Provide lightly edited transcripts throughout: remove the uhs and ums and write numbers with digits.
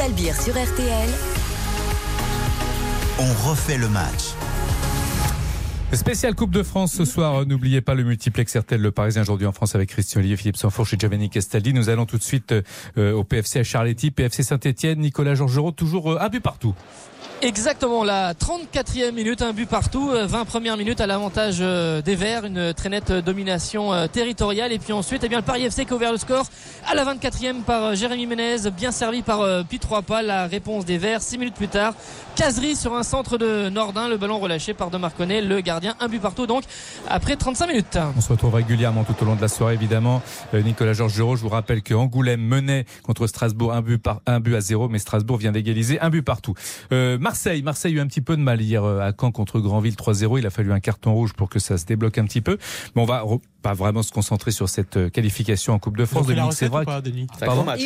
Balbir sur RTL. On refait le match. Spécial Coupe de France ce soir. N'oubliez pas le multiplex RTL Le Parisien aujourd'hui en France avec Christian Olivier, Philippe Sanfourche et Giovanni Castaldi. Nous allons tout de suite au PFC à Charletti, PFC Saint-Etienne. Nicolas Georgerot, toujours un but partout. Exactement, la 34e minute, un but partout, 20 premières minutes à l'avantage des Verts, une très nette domination territoriale. Et puis ensuite, le Paris FC qui a ouvert le score à la 24e par Jérémy Ménez, bien servi par Piet Trois-Pas. La réponse des Verts, 6 minutes plus tard, Cazerie sur un centre de Nordin, le ballon relâché par De Marconnet, le gardien, un but partout donc après 35 minutes. On se retrouve régulièrement tout au long de la soirée évidemment. Nicolas Georgerot, je vous rappelle que Angoulême menait contre Strasbourg un but à 0, mais Strasbourg vient d'égaliser un but partout. Marseille a eu un petit peu de mal hier à Caen contre Granville 3-0. Il a fallu un carton rouge pour que ça se débloque un petit peu. Mais on va pas vraiment se concentrer sur cette qualification en Coupe de France. Dominique, c'est vrai. Ils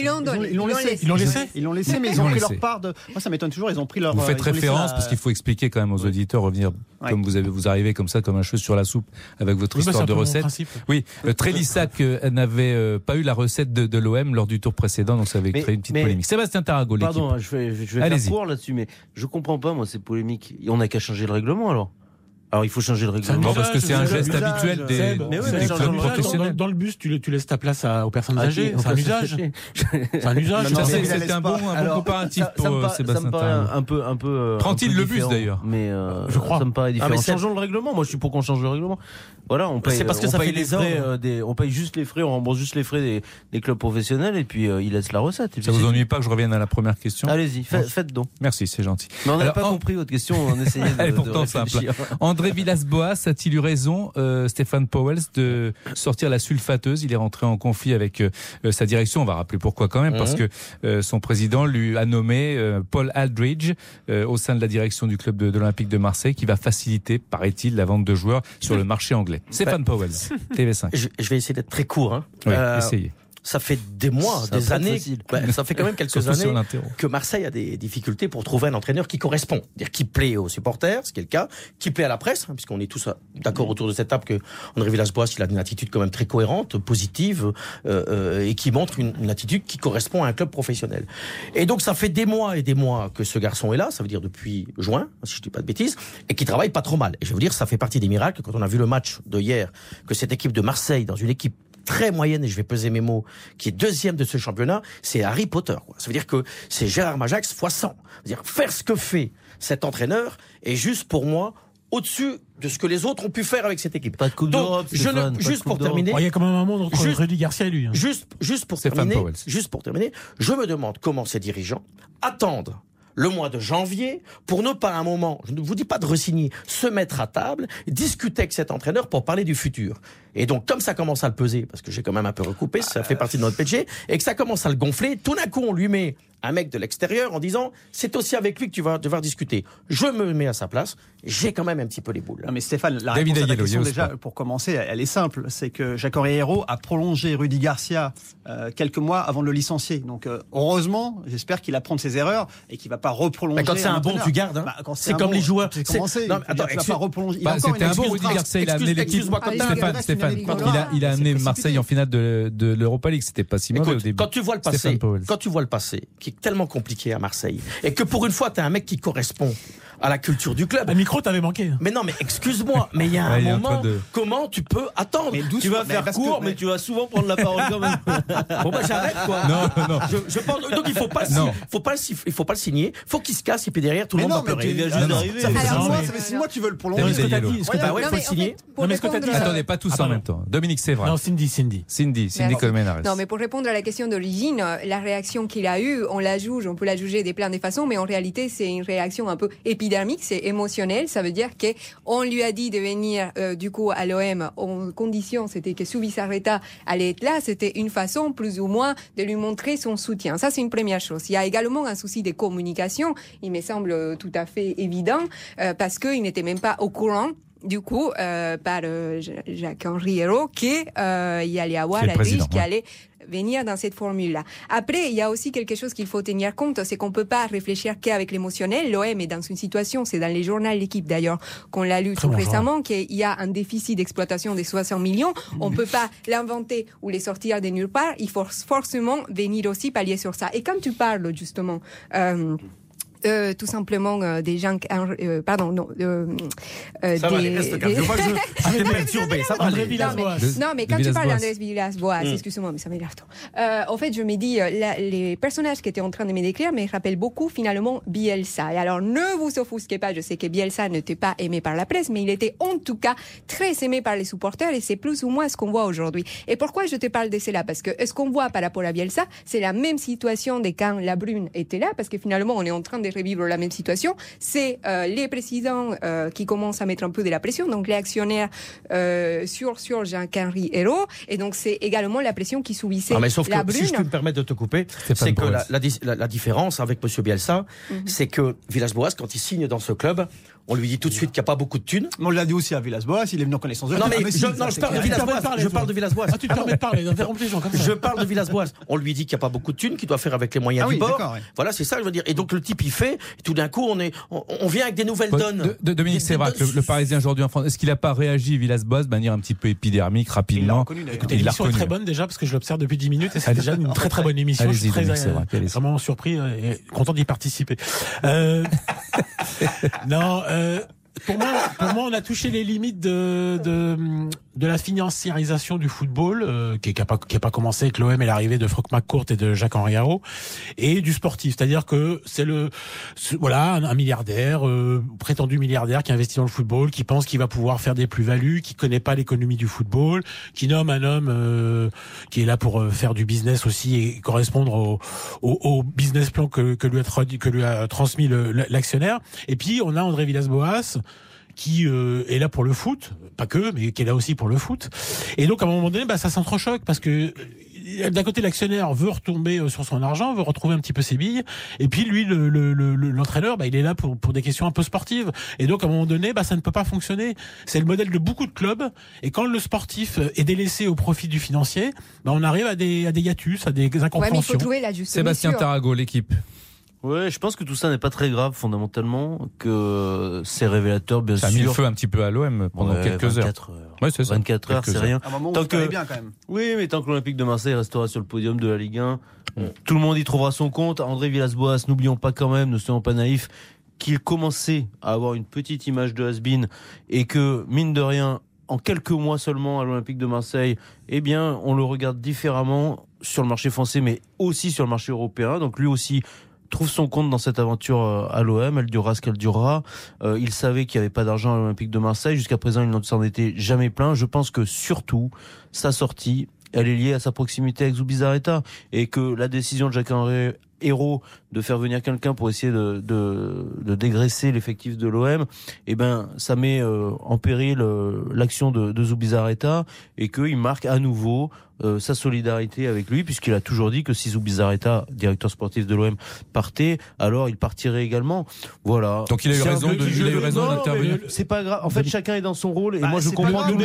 l'ont laissé, mais ils ont pris leur part de. Moi, ça m'étonne toujours. Ils ont pris leur. Vous faites référence parce qu'il faut expliquer quand même aux auditeurs, revenir comme vous arrivez comme ça, comme un cheveu sur la soupe avec votre histoire de recette. Oui, Trélissac n'avait pas eu la recette de l'OM lors du tour précédent, donc ça avait créé une petite polémique. Sébastien Tarago, l'équipe. Pardon, je vais faire court là-dessus, mais je comprends pas moi ces polémiques. On n'a qu'à changer le règlement alors. Alors il faut changer le règlement. Parce que c'est un geste habituel des clubs professionnels. Dans le bus, tu laisses ta place aux personnes âgées. C'est un usage. C'est un usage. C'était un bon comparatif pour Sébastien. Ça me paraît un peu. Prend-il le bus d'ailleurs? Mais je crois. Ça me paraît différent. Changeons le règlement. Moi, je suis pour qu'on change le règlement. Voilà, on paye. C'est parce que ça fait les frais. On paye juste les frais. On rembourse juste les frais des clubs professionnels et puis ils laissent la recette. Ça vous ennuie pas que je revienne à la première question? Allez-y, faites donc. Merci, c'est gentil. Mais on n'a pas compris votre question. On essayait de. Elle est pourtant simple. André Villas-Boas a-t-il eu raison, Stéphane Pauwels, de sortir la sulfateuse? Il est rentré en conflit avec sa direction. On va rappeler pourquoi quand même, parce que son président lui a nommé Paul Aldridge au sein de la direction du club de l'Olympique de Marseille, qui va faciliter, paraît-il, la vente de joueurs sur le marché anglais. Stéphane Pauwels, TV5. Je vais essayer d'être très court. Oui, essayez. Ça fait des mois, des années, ça fait quand même quelques années que Marseille a des difficultés pour trouver un entraîneur qui correspond, c'est-à-dire qui plaît aux supporters, ce qui est le cas, qui plaît à la presse, puisqu'on est tous d'accord autour de cette table que André Villas-Boas, il a une attitude quand même très cohérente, positive, et qui montre une attitude qui correspond à un club professionnel. Et donc ça fait des mois et des mois que ce garçon est là, ça veut dire depuis juin, si je dis pas de bêtises, et qui travaille pas trop mal. Et je vais vous dire, ça fait partie des miracles quand on a vu le match de hier, que cette équipe de Marseille, dans une équipe très moyenne, et je vais peser mes mots, qui est deuxième de ce championnat, c'est Harry Potter, quoi. Ça veut dire que c'est Gérard Majax x 100. C'est-à-dire faire ce que fait cet entraîneur est juste pour moi au-dessus de ce que les autres ont pu faire avec cette équipe. Pas de coupe d'Europe, juste pour terminer. Il y a quand même un monde entre Rudy Garcia et lui. Juste pour terminer, je me demande comment ces dirigeants attendent le mois de janvier, pour ne pas à un moment, je ne vous dis pas de re-signer, se mettre à table, discuter avec cet entraîneur pour parler du futur. Et donc, comme ça commence à le peser, parce que j'ai quand même un peu recoupé, ça fait partie de notre PG, et que ça commence à le gonfler, tout d'un coup, on lui met un mec de l'extérieur en disant, c'est aussi avec lui que tu vas devoir discuter. Je me mets à sa place, j'ai quand même un petit peu les boules. Non mais Stéphane, la réponse à ta question déjà, pour commencer, elle est simple, c'est que Jacques Henri a prolongé Rudy Garcia quelques mois avant de le licencier. Donc heureusement, j'espère qu'il apprend de ses erreurs et qu'il va pas reprolonger. Quand c'est un bon, tu gardes. C'est comme les joueurs. Tu vas pas replonger. C'était un bon Rudy Garcia, il a amené l'équipe. Stéphane, il a amené Marseille en finale de l'Europa League. C'était pas si mauvais au début. Quand tu vois le passé, qui est tellement compliqué à Marseille, et que pour une fois, t'as un mec qui correspond à la culture du club. Le micro t'avait manqué. Mais non, mais excuse-moi, mais il y a un moment, comment tu peux attendre? Tu vas faire court, mais tu vas souvent prendre la parole quand même. Bon bah j'arrête quoi. Non. Je pense donc il faut pas le signer, faut qu'il se casse et puis derrière tout le monde va pleurer. Il vient juste d'arriver. Ça fait 6 mois tu veux le prolonger. Est-ce que t'as dit? Ouais, faut le signer. Non mais ce que t'as dit. Attendez, pas tous en même temps. Dominique, c'est vrai. Non, Cindy Colmenares. Non, mais pour répondre à la question d'origine, la réaction qu'il a eue, on peut la juger de plein de façons, mais en réalité, c'est une réaction un peu épidermique, c'est émotionnel. Ça veut dire qu'on lui a dit de venir, du coup, à l'OM en condition, c'était que Zubizarreta allait être là. C'était une façon, plus ou moins, de lui montrer son soutien. Ça, c'est une première chose. Il y a également un souci de communication, il me semble tout à fait évident, parce qu'il n'était même pas au courant du coup, par Jacques Henri Hérault, qu'il y allait avoir la riche qui allait venir dans cette formule-là. Après, il y a aussi quelque chose qu'il faut tenir compte, c'est qu'on peut pas réfléchir qu'avec l'émotionnel. L'OM est dans une situation, c'est dans les journaux de l'équipe d'ailleurs qu'on l'a lu tout récemment, qu'il y a un déficit d'exploitation de 60 millions. On peut pas l'inventer ou les sortir de nulle part. Il faut forcément venir aussi pallier sur ça. Et quand tu parles justement tout simplement des gens pardon non ça va, reste calme. Je vois que je t'ai perturbé, ça va aller. Non mais quand tu parles d'Andrés Villas-Boas, excuse-moi mais ça m'énerve trop. En fait je me dis les personnages qui étaient en train de me décrire me rappellent beaucoup finalement Bielsa. Et alors ne vous offusquez pas, je sais que Bielsa n'était pas aimé par la presse, mais il était en tout cas très aimé par les supporters et c'est plus ou moins ce qu'on voit aujourd'hui. Et pourquoi je te parle de cela? Parce que ce qu'on voit par rapport à Bielsa, c'est la même situation de quand La Brune était là, parce que finalement on est en train de revivre la même situation. C'est les présidents qui commencent à mettre un peu de la pression, donc les actionnaires sur Jacques-Henri Hérault, et donc c'est également la pression qui subissait La Brune. Si je peux me permettre de te couper, c'est que la différence avec M. Bielsa, c'est que Villas-Boas, quand il signe dans ce club, on lui dit tout de suite qu'il n'y a pas beaucoup de thunes. On l'a dit aussi à Villas-Boas, il est venu en connaissance de cause. Non, mais je parle de Villas-Boas. Je parle de Villas-Boas. Ah, tu te permets de parler, d'interrompre les gens comme ça. Je parle de Villas-Boas. On lui dit qu'il n'y a pas beaucoup de thunes, qu'il doit faire avec les moyens du bord. Ouais. Voilà, c'est ça que je veux dire. Et donc le type, il fait, et tout d'un coup, on vient avec des nouvelles donnes. Dominique Sévrac, le Parisien aujourd'hui en France, est-ce qu'il n'a pas réagi, Villas-Boas, de manière un petit peu épidermique, rapidement? Écoutez, l'émission est très bonne déjà, parce que je l'observe depuis 10 minutes, et c'est déjà une très très bonne émission. Je suis vraiment surpris et content d'y participer. Non, pour moi, on a touché les limites de la financiarisation du football, qui a pas commencé avec l'OM et l'arrivée de Franck McCourt et de Jacques-Henri Hérault, et du sportif. C'est-à-dire que c'est un milliardaire, prétendu milliardaire qui investit dans le football, qui pense qu'il va pouvoir faire des plus-values, qui connaît pas l'économie du football, qui nomme un homme qui est là pour faire du business aussi et correspondre au business plan que lui a transmis l'actionnaire. Et puis on a André Villas-Boas, qui est là pour le foot, pas que, mais qui est là aussi pour le foot. Et donc, à un moment donné, ça s'entrechoque, parce que d'un côté, l'actionnaire veut retomber sur son argent, veut retrouver un petit peu ses billes, et puis lui, l'entraîneur, il est là pour des questions un peu sportives. Et donc, à un moment donné, ça ne peut pas fonctionner. C'est le modèle de beaucoup de clubs, et quand le sportif est délaissé au profit du financier, on arrive à des hiatus, à des incompréhensions. Ouais, mais il faut trouver la juste Sébastien Tarago, l'équipe. Ouais, je pense que tout ça n'est pas très grave fondamentalement, que c'est révélateur bien sûr. Ça a mis le feu un petit peu à l'OM pendant quelques heures. Ouais, c'est ça. 24 heures, c'est rien. À un moment où tant que bien quand même. Oui, mais tant que l'Olympique de Marseille restera sur le podium de la Ligue 1, tout le monde y trouvera son compte. André Villas-Boas, n'oublions pas quand même, ne soyons pas naïfs, qu'il commençait à avoir une petite image de has-been et que mine de rien, en quelques mois seulement à l'Olympique de Marseille, on le regarde différemment sur le marché français, mais aussi sur le marché européen. Donc lui aussi trouve son compte dans cette aventure à l'OM, elle durera ce qu'elle durera. Il savait qu'il n'y avait pas d'argent à l'Olympique de Marseille. Jusqu'à présent, il ne s'en était jamais plaint. Je pense que surtout, sa sortie, elle est liée à sa proximité avec Zubizarreta, et que la décision de Jacques-Henri Hérault de faire venir quelqu'un pour essayer de dégraisser l'effectif de l'OM, ça met en péril l'action de Zubizarreta, et qu'il marque à nouveau sa solidarité avec lui, puisqu'il a toujours dit que si Zubizarreta, directeur sportif de l'OM, partait, alors il partirait également. Voilà. Donc il a eu raison d'intervenir. C'est pas grave. En fait, chacun est dans son rôle, et moi je comprends tout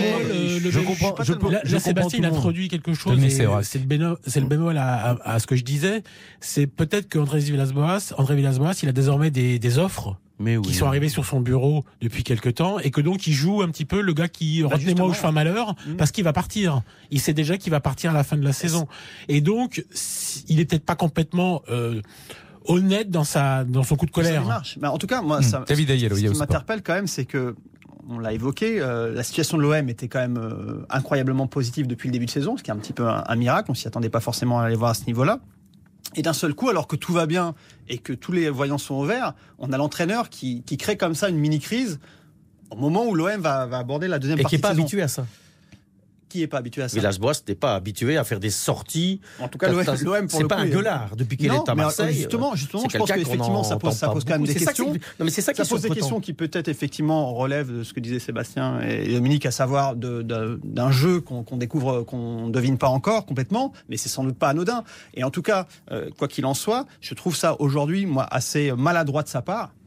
le monde. Là, Sébastien introduit quelque chose. C'est le bémol à ce que je disais. C'est peut-être qu'André Villas-Boas, il a désormais des offres qui sont arrivés sur son bureau depuis quelque temps, et que donc il joue un petit peu le gars qui retenez-moi où je fais un malheur, parce qu'il va partir. Il sait déjà qu'il va partir à la fin de la saison. Et donc, il est peut-être pas complètement honnête dans son coup de colère. Ça marche. En tout cas, moi, ce qui m'interpelle quand même, c'est que, on l'a évoqué, la situation de l'OM était quand même incroyablement positive depuis le début de saison, ce qui est un petit peu un miracle. On s'y attendait pas forcément à aller voir à ce niveau-là. Et d'un seul coup, alors que tout va bien et que tous les voyants sont au vert, on a l'entraîneur qui crée comme ça une mini-crise au moment où l'OM va aborder la deuxième partie de saison. Et qui n'est pas habitué à ça. Qui n'est pas habitué à ça? Villas-Boas n'est pas habitué à faire des sorties. En tout cas, l'OM c'est pas un gueulard depuis qu'il est à Marseille. Justement, je pense qu'effectivement, ça pose quand même des questions. Non, mais c'est ça qui pose des questions qui peut-être effectivement relèvent de ce que disaient Sébastien et Dominique, à savoir d'un jeu qu'on découvre, qu'on ne devine pas encore complètement, mais c'est sans doute pas anodin. Et en tout cas, quoi qu'il en soit, je trouve ça aujourd'hui, moi, assez maladroit de sa part,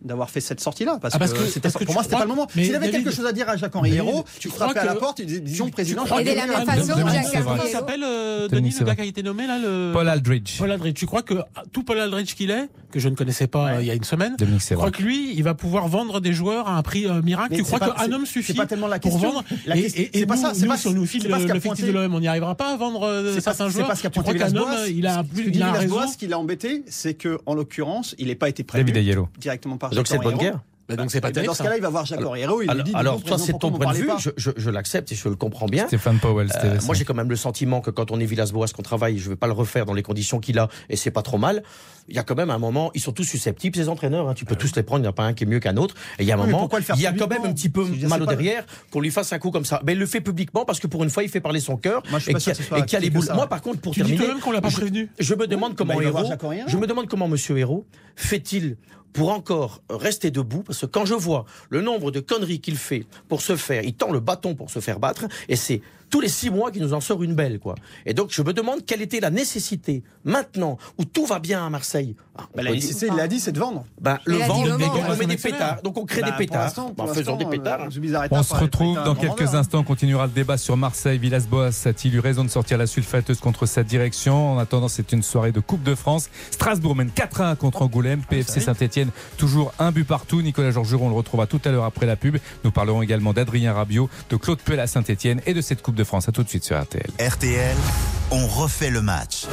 d'avoir fait cette sortie-là, parce que pour moi c'était pas le moment. S'il avait quelque chose à dire à Jacques-Henri Hérault, tu frappais à la porte, disons président. Et de la même façon, comment il s'appelle Denis, le gars qui a été nommé là, Paul Aldridge. Paul Aldridge. Tu crois que tout Paul Aldridge qu'il est, que je ne connaissais pas il y a une semaine, tu crois que lui, il va pouvoir vendre des joueurs à un prix miracle? Tu crois qu'un homme suffit pour vendre? Et nous, si on nous file le fictif de l'OM, on n'y arrivera pas à vendre certains joueurs? Tu crois qu'un homme, il a raison? Ce qui l'a embêté, c'est que en l'occurrence, il n'est pas été prévu directement par Jacques-Henri Hérault. Donc c'est bonne guerre. Donc c'est pas terrible. Dans ce cas-là, il va voir Jacques-Henri Hérault. Alors toi, c'est ton point de vue. Je l'accepte et je le comprends bien. Stéphane Powell. Moi, j'ai quand même le sentiment que quand on est Villas-Boas, qu'on travaille, je vais pas le refaire dans les conditions qu'il a, et c'est pas trop mal. Il y a quand même un moment, ils sont tous susceptibles, ces entraîneurs. Tu peux tous les prendre, il n'y en a pas un qui est mieux qu'un autre. Et il y a un moment, il y a quand même un petit peu mal au derrière qu'on lui fasse un coup comme ça. Mais il le fait publiquement parce que pour une fois, il fait parler son cœur et qu'il y a les boules. Moi, par contre, pour terminer, tu dis quand même qu'on l'a pas prévenu. Je me demande comment Monsieur Hérault fait-il pour encore rester debout, parce que quand je vois le nombre de conneries qu'il fait pour se faire, il tend le bâton pour se faire battre, et c'est tous les 6 mois qu'il nous en sort une belle, quoi. Et donc je me demande quelle était la nécessité maintenant où tout va bien à Marseille. La nécessité, il l'a dit, c'est de vendre. Le vendre, on met des pétards, donc on crée des pétards. Faisons des pétards. On se retrouve dans quelques instants. On continuera le débat sur Marseille. Villas-Boas a-t-il eu raison de sortir la sulfateuse contre sa direction? En attendant, c'est une soirée de Coupe de France. Strasbourg mène 4-1 contre Angoulême. PFC Saint-Etienne, toujours un but partout. Nicolas Georgerot, on le retrouvera tout à l'heure après la pub. Nous parlerons également d'Adrien Rabiot, de Claude Puel à Saint-Etienne et de cette Coupe de France. À tout de suite sur RTL. RTL, on refait le match.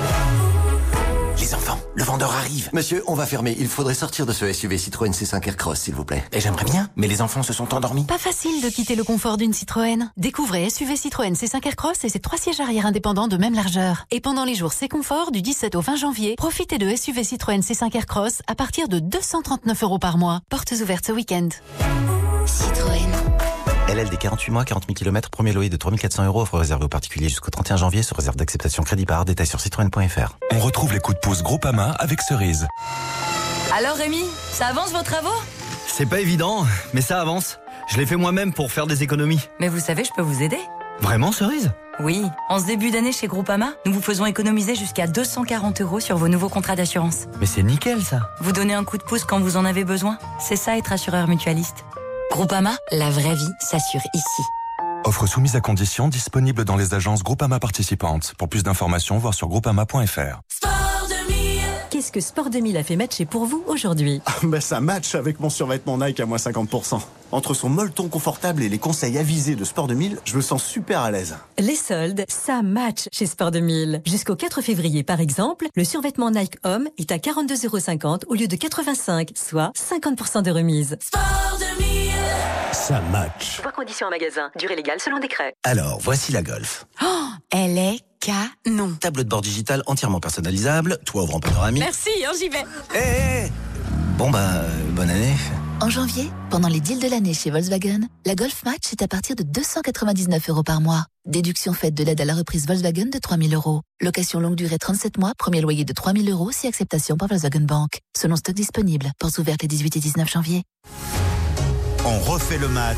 Les enfants, le vendeur arrive. Monsieur, on va fermer. Il faudrait sortir de ce SUV Citroën C5 Aircross, s'il vous plaît. Et j'aimerais bien, mais les enfants se sont endormis. Pas facile de quitter le confort d'une Citroën. Découvrez SUV Citroën C5 Aircross et ses 3 sièges arrière indépendants de même largeur. Et pendant les jours C-Confort, du 17 au 20 janvier, profitez de SUV Citroën C5 Aircross à partir de 239 € par mois. Portes ouvertes ce week-end. Citroën. LLD 48 mois, 40 000 km, premier loyer de 3 400 €, offre réservée aux particuliers jusqu'au 31 janvier, sous réserve d'acceptation crédit par détail sur citroën.fr. On retrouve les coups de pouce Groupama avec Cerise. Alors Rémi, ça avance vos travaux? C'est pas évident, mais ça avance. Je l'ai fait moi-même pour faire des économies. Mais vous savez, je peux vous aider. Vraiment, Cerise? Oui, en ce début d'année chez Groupama, nous vous faisons économiser jusqu'à 240 € sur vos nouveaux contrats d'assurance. Mais c'est nickel ça. Vous donnez un coup de pouce quand vous en avez besoin. C'est ça être assureur mutualiste. Groupama, la vraie vie s'assure ici. Offre soumise à conditions, disponible dans les agences Groupama participantes. Pour plus d'informations, voir sur groupama.fr. Qu'est-ce que Sport 2000 a fait matcher pour vous aujourd'hui? Ça match avec mon survêtement Nike à moins 50%. Entre son molleton confortable et les conseils avisés de Sport 2000, je me sens super à l'aise. Les soldes, ça match chez Sport 2000. Jusqu'au 4 février, par exemple, le survêtement Nike Homme est à 42,50 € au lieu de 85, soit 50% de remise. Sport 2000. Ça match. Voir conditions en magasin. Durée légale selon décret. Alors, voici la Golf. Oh, elle est canon. Tableau de bord digital entièrement personnalisable, toit ouvrant panoramique. Merci, j'y vais. Bon bonne année. En janvier, pendant les deals de l'année chez Volkswagen, la Golf Match est à partir de 299 € par mois. Déduction faite de l'aide à la reprise Volkswagen de 3 000 €. Location longue durée 37 mois, premier loyer de 3 000 € si acceptation par Volkswagen Bank. Selon stock disponible. Portes ouvertes les 18 et 19 janvier. On refait le match.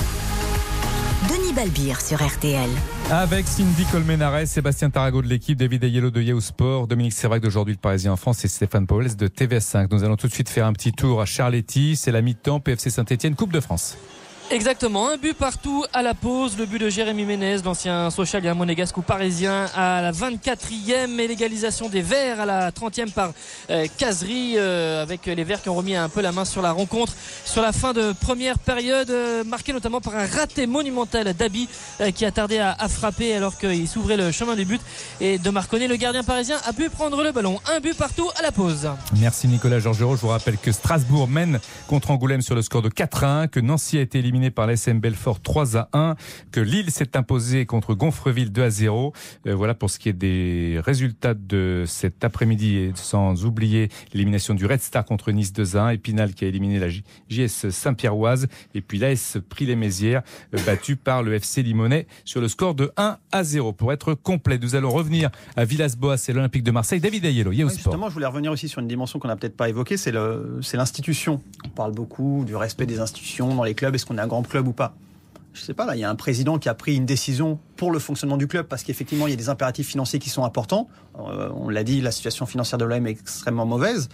Denis Balbir sur RTL. Avec Cindy Colmenares, Sébastien Tarago de l'équipe, David Ayello de Yahoo Sport, Dominique Sévrac d'aujourd'hui le Parisien en France et Stéphane Powell de TVS5. Nous allons tout de suite faire un petit tour à Charletti. C'est la mi-temps, PFC Saint-Etienne, Coupe de France. Exactement, un but partout à la pause, le but de Jérémy Ménez, l'ancien social et un monégasque ou parisien à la 24e et l'égalisation des Verts à la 30e par Kazri avec les Verts qui ont remis un peu la main sur la rencontre sur la fin de première période, marquée notamment par un raté monumental d'Abi qui a tardé à frapper alors qu'il s'ouvrait le chemin du but, et de Marconnet, le gardien parisien, a pu prendre le ballon. Un but partout à la pause. Merci Nicolas Georgerot. Je vous rappelle que Strasbourg mène contre Angoulême sur le score de 4-1, que Nancy a été éliminé par l'ASM Belfort 3-1, que Lille s'est imposé contre Gonfreville 2-0. Voilà pour ce qui est des résultats de cet après-midi, et sans oublier l'élimination du Red Star contre Nice 2-1, Épinal qui a éliminé la JS Saint-Pierroise, et puis l'AS Prix-les-Mézières battu par le FC Limonest sur le score de 1-0. Pour être complet, nous allons revenir à Villas-Boas et l'Olympique de Marseille. David Ayello, Yahoo Sport. Justement, je voulais revenir aussi sur une dimension qu'on n'a peut-être pas évoquée, c'est l'institution. On parle beaucoup du respect des institutions dans les clubs. Est-ce qu'on est un grand club ou pas? Je sais pas, là, il y a un président qui a pris une décision pour le fonctionnement du club parce qu'effectivement, il y a des impératifs financiers qui sont importants. On l'a dit, la situation financière de l'OM est extrêmement mauvaise.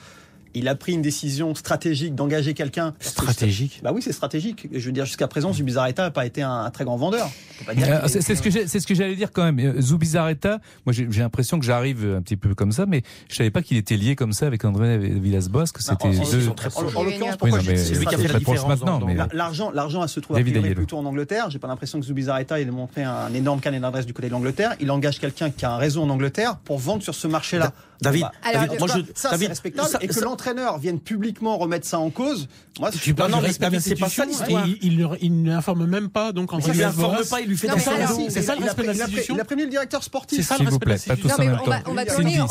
il a pris une décision stratégique d'engager quelqu'un. Stratégique. Bah oui, c'est stratégique. Je veux dire, jusqu'à présent, Zubizarreta n'a pas été un très grand vendeur. C'est ce que j'allais dire quand même. Zubizarreta, moi j'ai l'impression que j'arrive un petit peu comme ça, mais je savais pas qu'il était lié comme ça avec André Villas-Boas, que c'était deux. En l'occurrence, pourquoi c'est lui qui a fait la différence maintenant. L'argent se trouve plutôt en Angleterre. J'ai pas l'impression que Zubizarreta il a montré un énorme carnet d'adresse du côté de l'Angleterre. Il engage quelqu'un qui a un réseau en Angleterre pour vendre sur ce marché-là. David, c'est respectable et que l'entraîneur vienne publiquement remettre ça en cause. Moi, tu parles c'est pas ça l'histoire. Il ne l'informe même pas, donc il lui informe pas, il lui fait des cadeaux. C'est ça le respect de l'institution. Il a prévenu le directeur sportif. C'est ça le respect de l'institution. On va tourner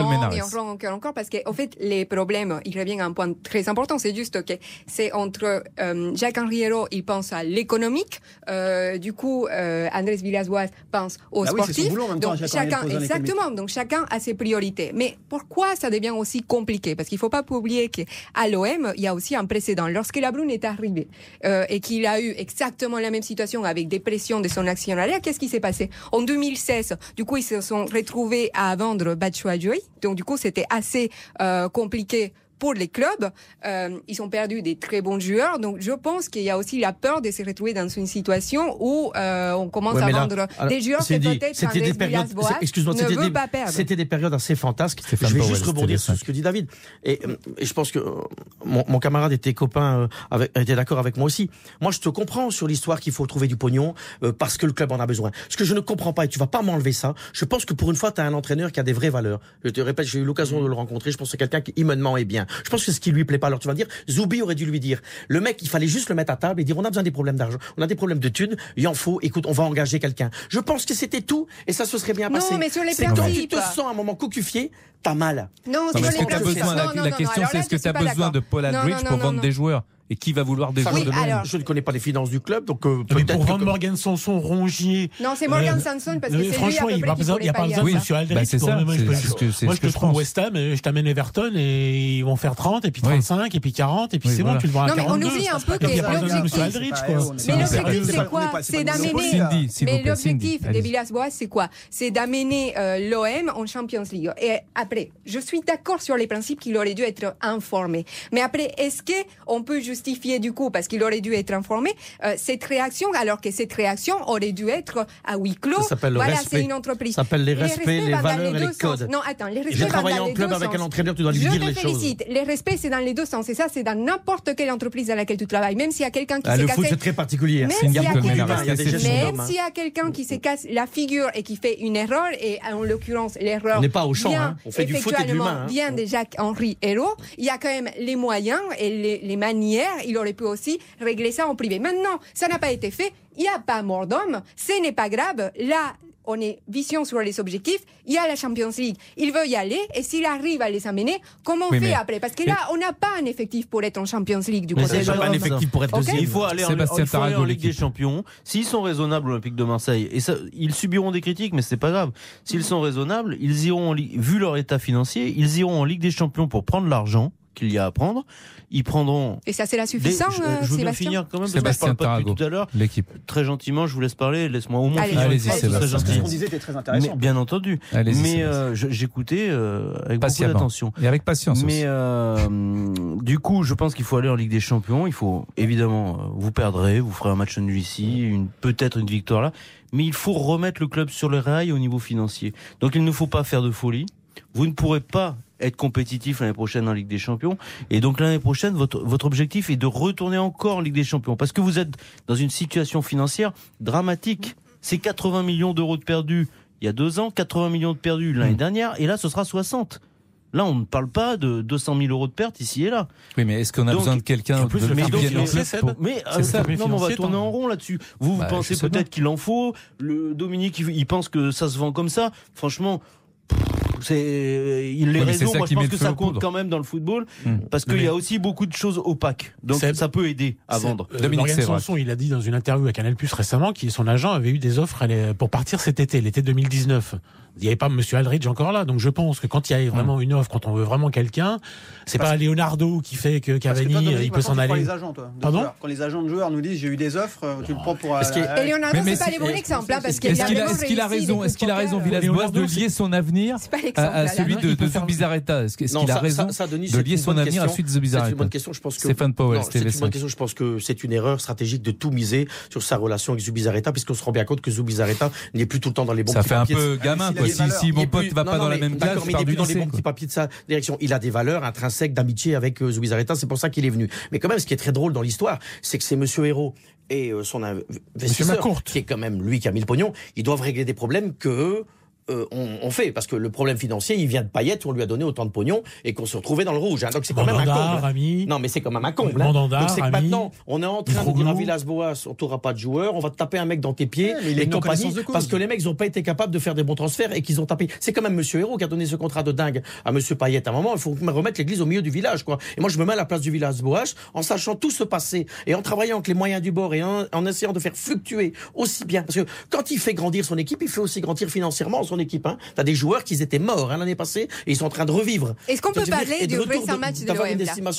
encore parce qu'en fait les problèmes, il revient à un point très important. C'est juste que c'est entre Jacques-Henri Hérault, il pense à l'économique. Du coup, Andrés Villas-Boas pense au sportif. Donc chacun a ses priorités. Mais pourquoi ça devient aussi compliqué? Parce qu'il ne faut pas oublier qu'à l'OM, il y a aussi un précédent. Lorsque La Brune est arrivé et qu'il a eu exactement la même situation avec des pressions de son actionnariat, qu'est-ce qui s'est passé? En 2016, du coup, ils se sont retrouvés à vendre Batshuayi. Donc, du coup, c'était assez compliqué pour les clubs. Ils ont perdu des très bons joueurs. Donc, je pense qu'il y a aussi la peur de se retrouver dans une situation où on commence à vendre des joueurs que peut-être Andrés Villas-Boas ne veut pas perdre. C'était des périodes assez fantasques. Je vais juste rebondir sur ce que dit David. Et je pense que mon camarade était d'accord avec moi aussi. Moi, je te comprends sur l'histoire qu'il faut trouver du pognon parce que le club en a besoin. Ce que je ne comprends pas, et tu vas pas m'enlever ça, je pense que pour une fois, tu as un entraîneur qui a des vraies valeurs. Je te répète, j'ai eu l'occasion de le rencontrer. Je pense que c'est quelqu'un qui humainement est bien. Je pense que ce qui lui plaît pas. Alors tu vas dire, Zoubi aurait dû lui dire, le mec, il fallait juste le mettre à table et dire, on a besoin des problèmes d'argent, on a des problèmes de thunes, il en faut, écoute, on va engager quelqu'un. Je pense que c'était tout et ça se serait bien passé. Non, mais sur les c'est quand tu te sens à un moment cocufié, t'as mal. Non, la question c'est est-ce que tu as besoin de Paul Aldridge pour vendre des joueurs? Et qui va vouloir des joueurs de même? Je ne connais pas les finances du club, donc peut-être pour vendre Morgan Sanson, Rongier. Non, c'est Morgan Sanson parce que c'est franchement, il n'y a pas besoin de Monsieur Aldridge. C'est ça. Moi, je te prends West Ham, je t'amène Everton et ils vont faire 30 et puis 35 et puis 40 et puis c'est bon, tu le vends à 42. Non, mais on oublie un peu que l'objectif. Mais l'objectif, c'est quoi? C'est d'amener. Mais l'objectif de Villas-Boas, c'est quoi? C'est d'amener l'OM en Champions League. Et après, je suis d'accord sur les principes qu'il aurait dû être informé. Mais après, est-ce qu'on peut justifier du coup, parce qu'il aurait dû être informé, cette réaction, alors que cette réaction aurait dû être à huis clos? Ça s'appelle le respect. C'est une entreprise. Ça s'appelle les respects, les valeurs et les codes. Non, attends, les respects. J'ai travaillé en club avec un entraîneur, tu dois lui dire les choses. Je te félicite. Les respects, c'est dans les deux sens. Et ça, c'est dans n'importe quelle entreprise dans laquelle tu travailles. Même s'il y a quelqu'un qui s'est cassé. Le foot, c'est très particulier. Même s'il y a quelqu'un qui se casse la figure et qui fait une erreur, et en l'occurrence, l'erreur. On n'est pas au champ, hein. On fait du foot et de l'humain. Vient de Jacques-Henri Hérault. Il y a quand même les moyens et les manières. Il aurait pu aussi régler ça en privé. Maintenant, ça n'a pas été fait. Il n'y a pas mort d'homme. Ce n'est pas grave. Là, on est vision sur les objectifs. Il y a la Champions League. Il veut y aller. Et s'il arrive à les amener, comment on fait après? Parce que là, on n'a pas un effectif pour être en Champions League du côté de l'OM. Pas un effectif pour être deuxième. Il faut aller en Ligue des Champions. S'ils sont raisonnables, l'Olympique de Marseille, et ça, ils subiront des critiques, mais c'est pas grave. S'ils sont raisonnables, ils iront vu leur état financier, ils iront en Ligue des Champions pour prendre l'argent qu'il y a à prendre. Ils prendront. Et ça, c'est la suffisance, je veux bien finir quand même, parce que je parle pas depuis tout à l'heure. L'équipe. Très gentiment, je vous laisse parler. Laisse-moi au moins finir. Allez-y, c'est très gentil. Ce qu'on disait était très intéressant. Mais, bien entendu. Mais j'écoutais avec beaucoup d'attention. Et avec patience aussi. Mais du coup, je pense qu'il faut aller en Ligue des Champions. Il faut, évidemment, vous perdrez, vous ferez un match nul ici, peut-être une victoire là. Mais il faut remettre le club sur les rails au niveau financier. Donc il ne faut pas faire de folie. Vous ne pourrez pas être compétitif l'année prochaine en Ligue des Champions. Et donc l'année prochaine, votre objectif est de retourner encore en Ligue des Champions. Parce que vous êtes dans une situation financière dramatique. C'est 80 millions d'euros de perdus il y a 2 ans, 80 millions de perdus l'année dernière, et là ce sera 60. Là, on ne parle pas de 200 000 euros de pertes ici et là. Oui, mais est-ce qu'on a besoin de quelqu'un qui vienne en club? Mais non, on va tourner en rond là-dessus. Vous pensez peut-être qu'il en faut. Dominique, il pense que ça se vend comme ça. Franchement... il les raisons. Moi, je pense que ça compte quand même dans le football, parce qu'il y a aussi beaucoup de choses opaques. Donc, ça peut aider à vendre. Dominique Sanson, il a dit dans une interview à Canal+ récemment que son agent avait eu des offres pour partir cet été, l'été 2019. Il n'y avait pas Monsieur Aldridge encore là, donc je pense que quand il y a vraiment une offre, quand on veut vraiment quelqu'un, c'est pas Leonardo qui fait que Cavani il peut s'en aller. Les agents, toi, pardon, quand les agents de joueurs nous disent j'ai eu des offres, tu le prends pour. Et Leonardo, c'est pas les bons exemples, parce qu'il est-ce qu'il a raison Villas-Boas de lier son avenir exemple. Celui de Zubizarreta. Est-ce qu'il a raison de lier son avenir à celui de Zubizarreta? C'est une bonne question. Je pense que Stéphane Powell, c'est une bonne question. Je pense que c'est une erreur stratégique de tout miser sur sa relation avec Zubizarreta, puisqu'on se rend bien compte que Zubizarreta n'est plus tout le temps dans les bons petits papiers. Ça fait un peu gamin, quoi. Si mon pote va pas dans la même classe, mais il n'est plus dans les bons petits papiers de sa direction. Il a des valeurs intrinsèques d'amitié avec Zubizarreta. C'est pour ça qu'il est venu. Mais quand même, ce qui est très drôle dans l'histoire, c'est que c'est Monsieur Hérault et son investisseur, qui est quand même lui qui a mis le pognon, ils doivent régler des problèmes que on fait, parce que le problème financier il vient de Payet où on lui a donné autant de pognon et qu'on se retrouvait dans le rouge, hein. Donc c'est quand même un comble. Non mais c'est quand même un comble, hein. Donc c'est que maintenant on est en train de dire à Villas-Boas, on t'aura pas de joueur, on va te taper un mec dans tes pieds et compagnie, parce que les mecs ils ont pas été capables de faire des bons transferts et qu'ils ont tapé. C'est quand même Monsieur Hérault qui a donné ce contrat de dingue à Monsieur Payet à un moment. Il faut remettre l'église au milieu du village, quoi. Et moi je me mets à la place du Villas-Boas en sachant tout se passer et en travaillant avec les moyens du bord et en essayant de faire fluctuer aussi bien, parce que quand il fait grandir son équipe, il fait aussi grandir financièrement son équipe, hein. T'as des joueurs qui étaient morts, hein, l'année passée et ils sont en train de revivre. Est-ce qu'on peut parler du récent match de l'OM parce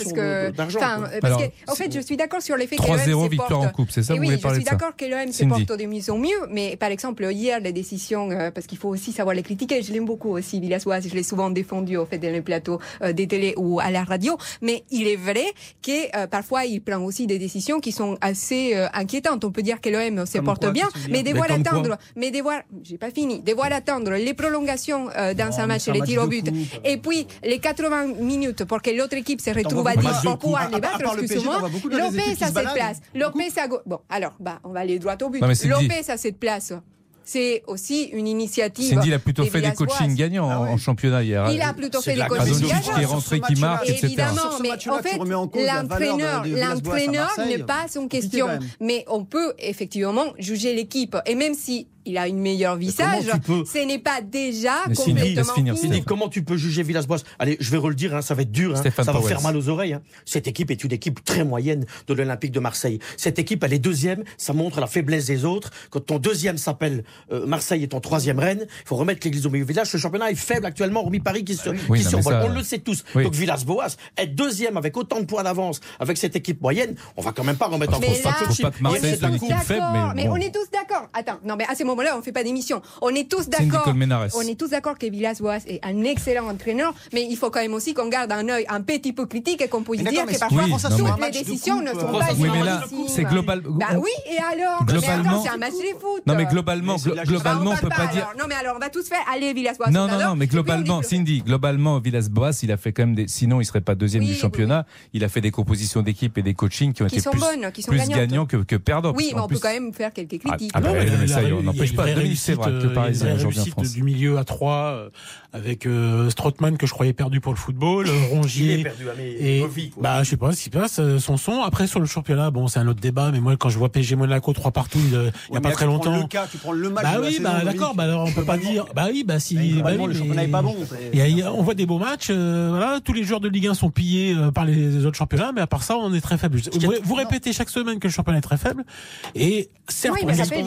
que en fait, je suis d'accord sur l'effet que l'OM 3-0 victoire en coupe, c'est ça? Oui, je suis d'accord que l'OM se porte de mieux en mieux, mais par exemple hier les décisions, parce qu'il faut aussi savoir les critiquer. Je l'aime beaucoup aussi Villas-Boas, je l'ai souvent défendu au fait dans les plateaux des télés ou à la radio, mais il est vrai que parfois il prend aussi des décisions qui sont assez inquiétantes. On peut dire que l'OM se porte bien, mais devoir attendre, j'ai pas fini, devoir attendre les prolongations dans un match, les tirs au but, et puis les 80 minutes pour que l'autre équipe se retrouve à 10 pour pouvoir les battre, excusez-moi. Lopez à cette place, Lopez à gauche. Bon, alors, on va aller droit au but. Lopez à cette place. C'est aussi une initiative. Cindy, il a plutôt fait des coachings gagnants en championnat hier. Il a plutôt fait des coachings gagnants. Qui est rentré, qui marque, etc. Évidemment, mais en fait, l'entraîneur n'est pas en question. Mais on peut effectivement juger l'équipe. Et même si il a une meilleure visage, ce n'est pas déjà complètement fini. Comment tu peux juger Villas-Boas? Allez, je vais redire, hein, ça va être dur, hein, ça va faire mal aux oreilles. Hein. Cette équipe est une équipe très moyenne de l'Olympique de Marseille. Cette équipe, elle est deuxième, ça montre la faiblesse des autres. Quand ton deuxième s'appelle Marseille et ton troisième Rennes, il faut remettre l'église au milieu du village. Ce championnat est faible actuellement, hormis Paris qui survole. On le sait tous. Oui. Donc Villas-Boas, être deuxième avec autant de points d'avance, avec cette équipe moyenne, on va quand même pas remettre en cause ça. Faut pas que Marseille soit une équipe faible, mais on est tous d'accord. Attends, non mais à ce moment-là, on fait pas d'émission. On est tous d'accord. On est tous d'accord que Villas-Boas est un excellent entraîneur, mais il faut quand même aussi qu'on garde un œil un petit peu critique et qu'on puisse dire que parfois toutes les décisions ne sont pas oui, mais là, c'est global. Bah oui, et alors globalement, c'est un match de foot. Non mais globalement, on peut pas dire. Non mais alors on va tous faire. Allez Villas-Boas. Non, mais globalement, Cindy, Villas-Boas, il a fait quand même des. Sinon, il serait pas deuxième du championnat. Il a fait des compositions d'équipe et des coachings qui ont été plus gagnants que perdants. Oui, mais on peut quand même faire quelques critiques. Mais ça, on n'empêche pas. Dominique Sévrac, le Parisien aujourd'hui en France. Du milieu à 3 avec Strootman que je croyais perdu pour le football, Rongier. Il est perdu à Revy, je sais pas ce qui passe. Son. Après sur le championnat, bon c'est un autre débat, mais moi quand je vois PSG Monaco 3 partout, il y a pas très longtemps. Tu prends le match. D'accord. Alors on peut pas dire. Le championnat est pas bon. On voit des beaux matchs. Voilà, tous les joueurs de Ligue 1 sont pillés par les autres championnats, mais à part ça, on est très faible. Vous répétez chaque semaine que le championnat est très faible. Et certes,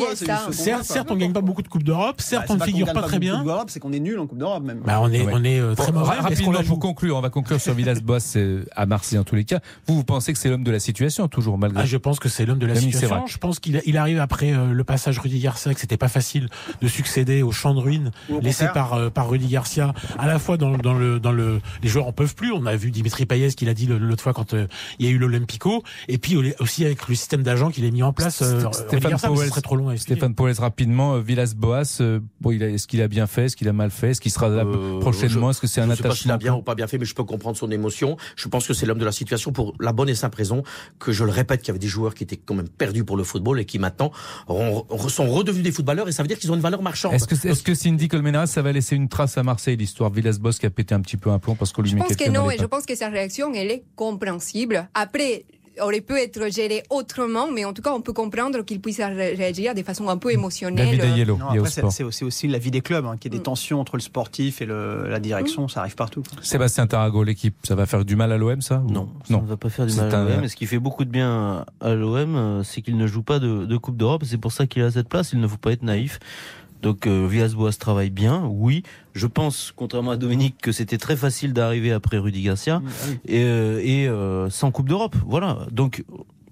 on gagne pas beaucoup de Coupes d'Europe. Certes, on ne figure pas très bien. C'est qu'on est nul en Coupe d'Europe même. On est très mauvais. Rapidement pour conclure, on va conclure sur Villas-Boas à Marseille en tous les cas. Vous pensez que c'est l'homme de la situation toujours malgré? Je pense que c'est l'homme de la situation. Je pense qu'il arrive après le passage Rudy Garcia, que c'était pas facile de succéder au champ de ruines laissé par Rudy Garcia. À la fois dans les joueurs en peuvent plus. On a vu Dimitri Payet qui l'a dit l'autre fois quand il y a eu l'Olympico. Et puis aussi avec le système d'agents qu'il a mis en place. Stéphane Powell rapidement. Villas-Boas, est-ce qu'il a bien fait, est-ce qu'il a mal fait, est-ce qu'il sera là prochainement, est-ce que c'est un attachement? Je sais pas s'il a bien ou pas bien fait, mais je peux comprendre son émotion. Je pense que c'est l'homme de la situation pour la bonne et simple raison que, je le répète, qu'il y avait des joueurs qui étaient quand même perdus pour le football et qui maintenant sont redevenus des footballeurs, et ça veut dire qu'ils ont une valeur marchande. Est-ce que Cindy Colmenares, ça va laisser une trace à Marseille, l'histoire Villas-Boas qui a pété un petit peu un plomb parce qu'on lui met quelques... Je pense que non, et je pense que sa réaction, elle est compréhensible. Après, aurait pu être géré autrement, mais en tout cas, on peut comprendre qu'il puisse réagir de façon un peu émotionnelle. C'est aussi la vie des clubs, qu'il y ait des tensions entre le sportif et la direction, ça arrive partout. Sébastien Tarago, l'équipe, ça va faire du mal à l'OM, ça? Non, ça ne va pas faire du mal à l'OM. Ce qui fait beaucoup de bien à l'OM, c'est qu'il ne joue pas de Coupe d'Europe, c'est pour ça qu'il a cette place, il ne faut pas être naïf. Donc Villas-Boas travaille bien, oui. Je pense, contrairement à Dominique, que c'était très facile d'arriver après Rudy Garcia et sans Coupe d'Europe. Voilà. Donc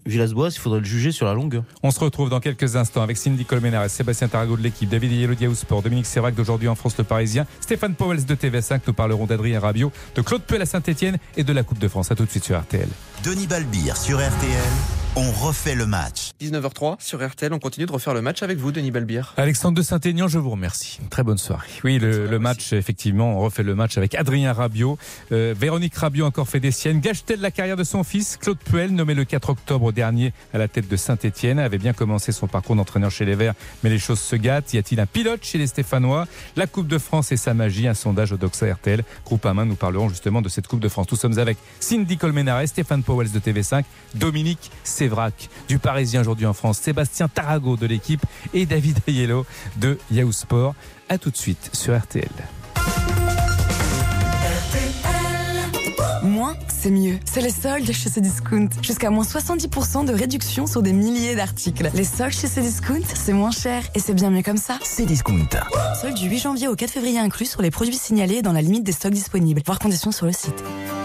Villas-Boas, il faudrait le juger sur la longueur. On se retrouve dans quelques instants avec Cindy Colmenares, Sébastien Tarago de l'équipe, David Ayello de Yahoo Sport, Dominique Sévrac d'Aujourd'hui en France Le Parisien, Stéphane Pauwels de TV5. Nous parlerons d'Adrien Rabiot, de Claude Puel à Saint-Etienne et de la Coupe de France. À tout de suite sur RTL. Denis Balbir sur RTL. On refait le match. 19h03 sur RTL, on continue de refaire le match avec vous, Denis Balbir. Alexandre de Saint-Aignan, je vous remercie. Très bonne soirée. Oui, le match, effectivement, on refait le match avec Adrien Rabiot. Véronique Rabiot encore fait des siennes. Gâche-t-elle la carrière de son fils? Claude Puel, nommé le 4 octobre dernier à la tête de Saint-Etienne, avait bien commencé son parcours d'entraîneur chez les Verts, mais les choses se gâtent. Y a-t-il un pilote chez les Stéphanois? La Coupe de France et sa magie, un sondage au Doxa RTL. Groupama, nous parlerons justement de cette Coupe de France. Nous sommes avec Cindy Colmenares, Stéphane Pauwels de TV5, Dominique Sévrac du Parisien Aujourd'hui en France, Sébastien Tarago de l'équipe et David Ayello de Yahoo Sport. A tout de suite sur RTL. Moins, c'est mieux. C'est les soldes chez Cdiscount. Jusqu'à moins 70% de réduction sur des milliers d'articles. Les soldes chez Cdiscount, c'est moins cher et c'est bien mieux comme ça. Cdiscount. Soldes du 8 janvier au 4 février inclus sur les produits signalés dans la limite des stocks disponibles. Voir conditions sur le site.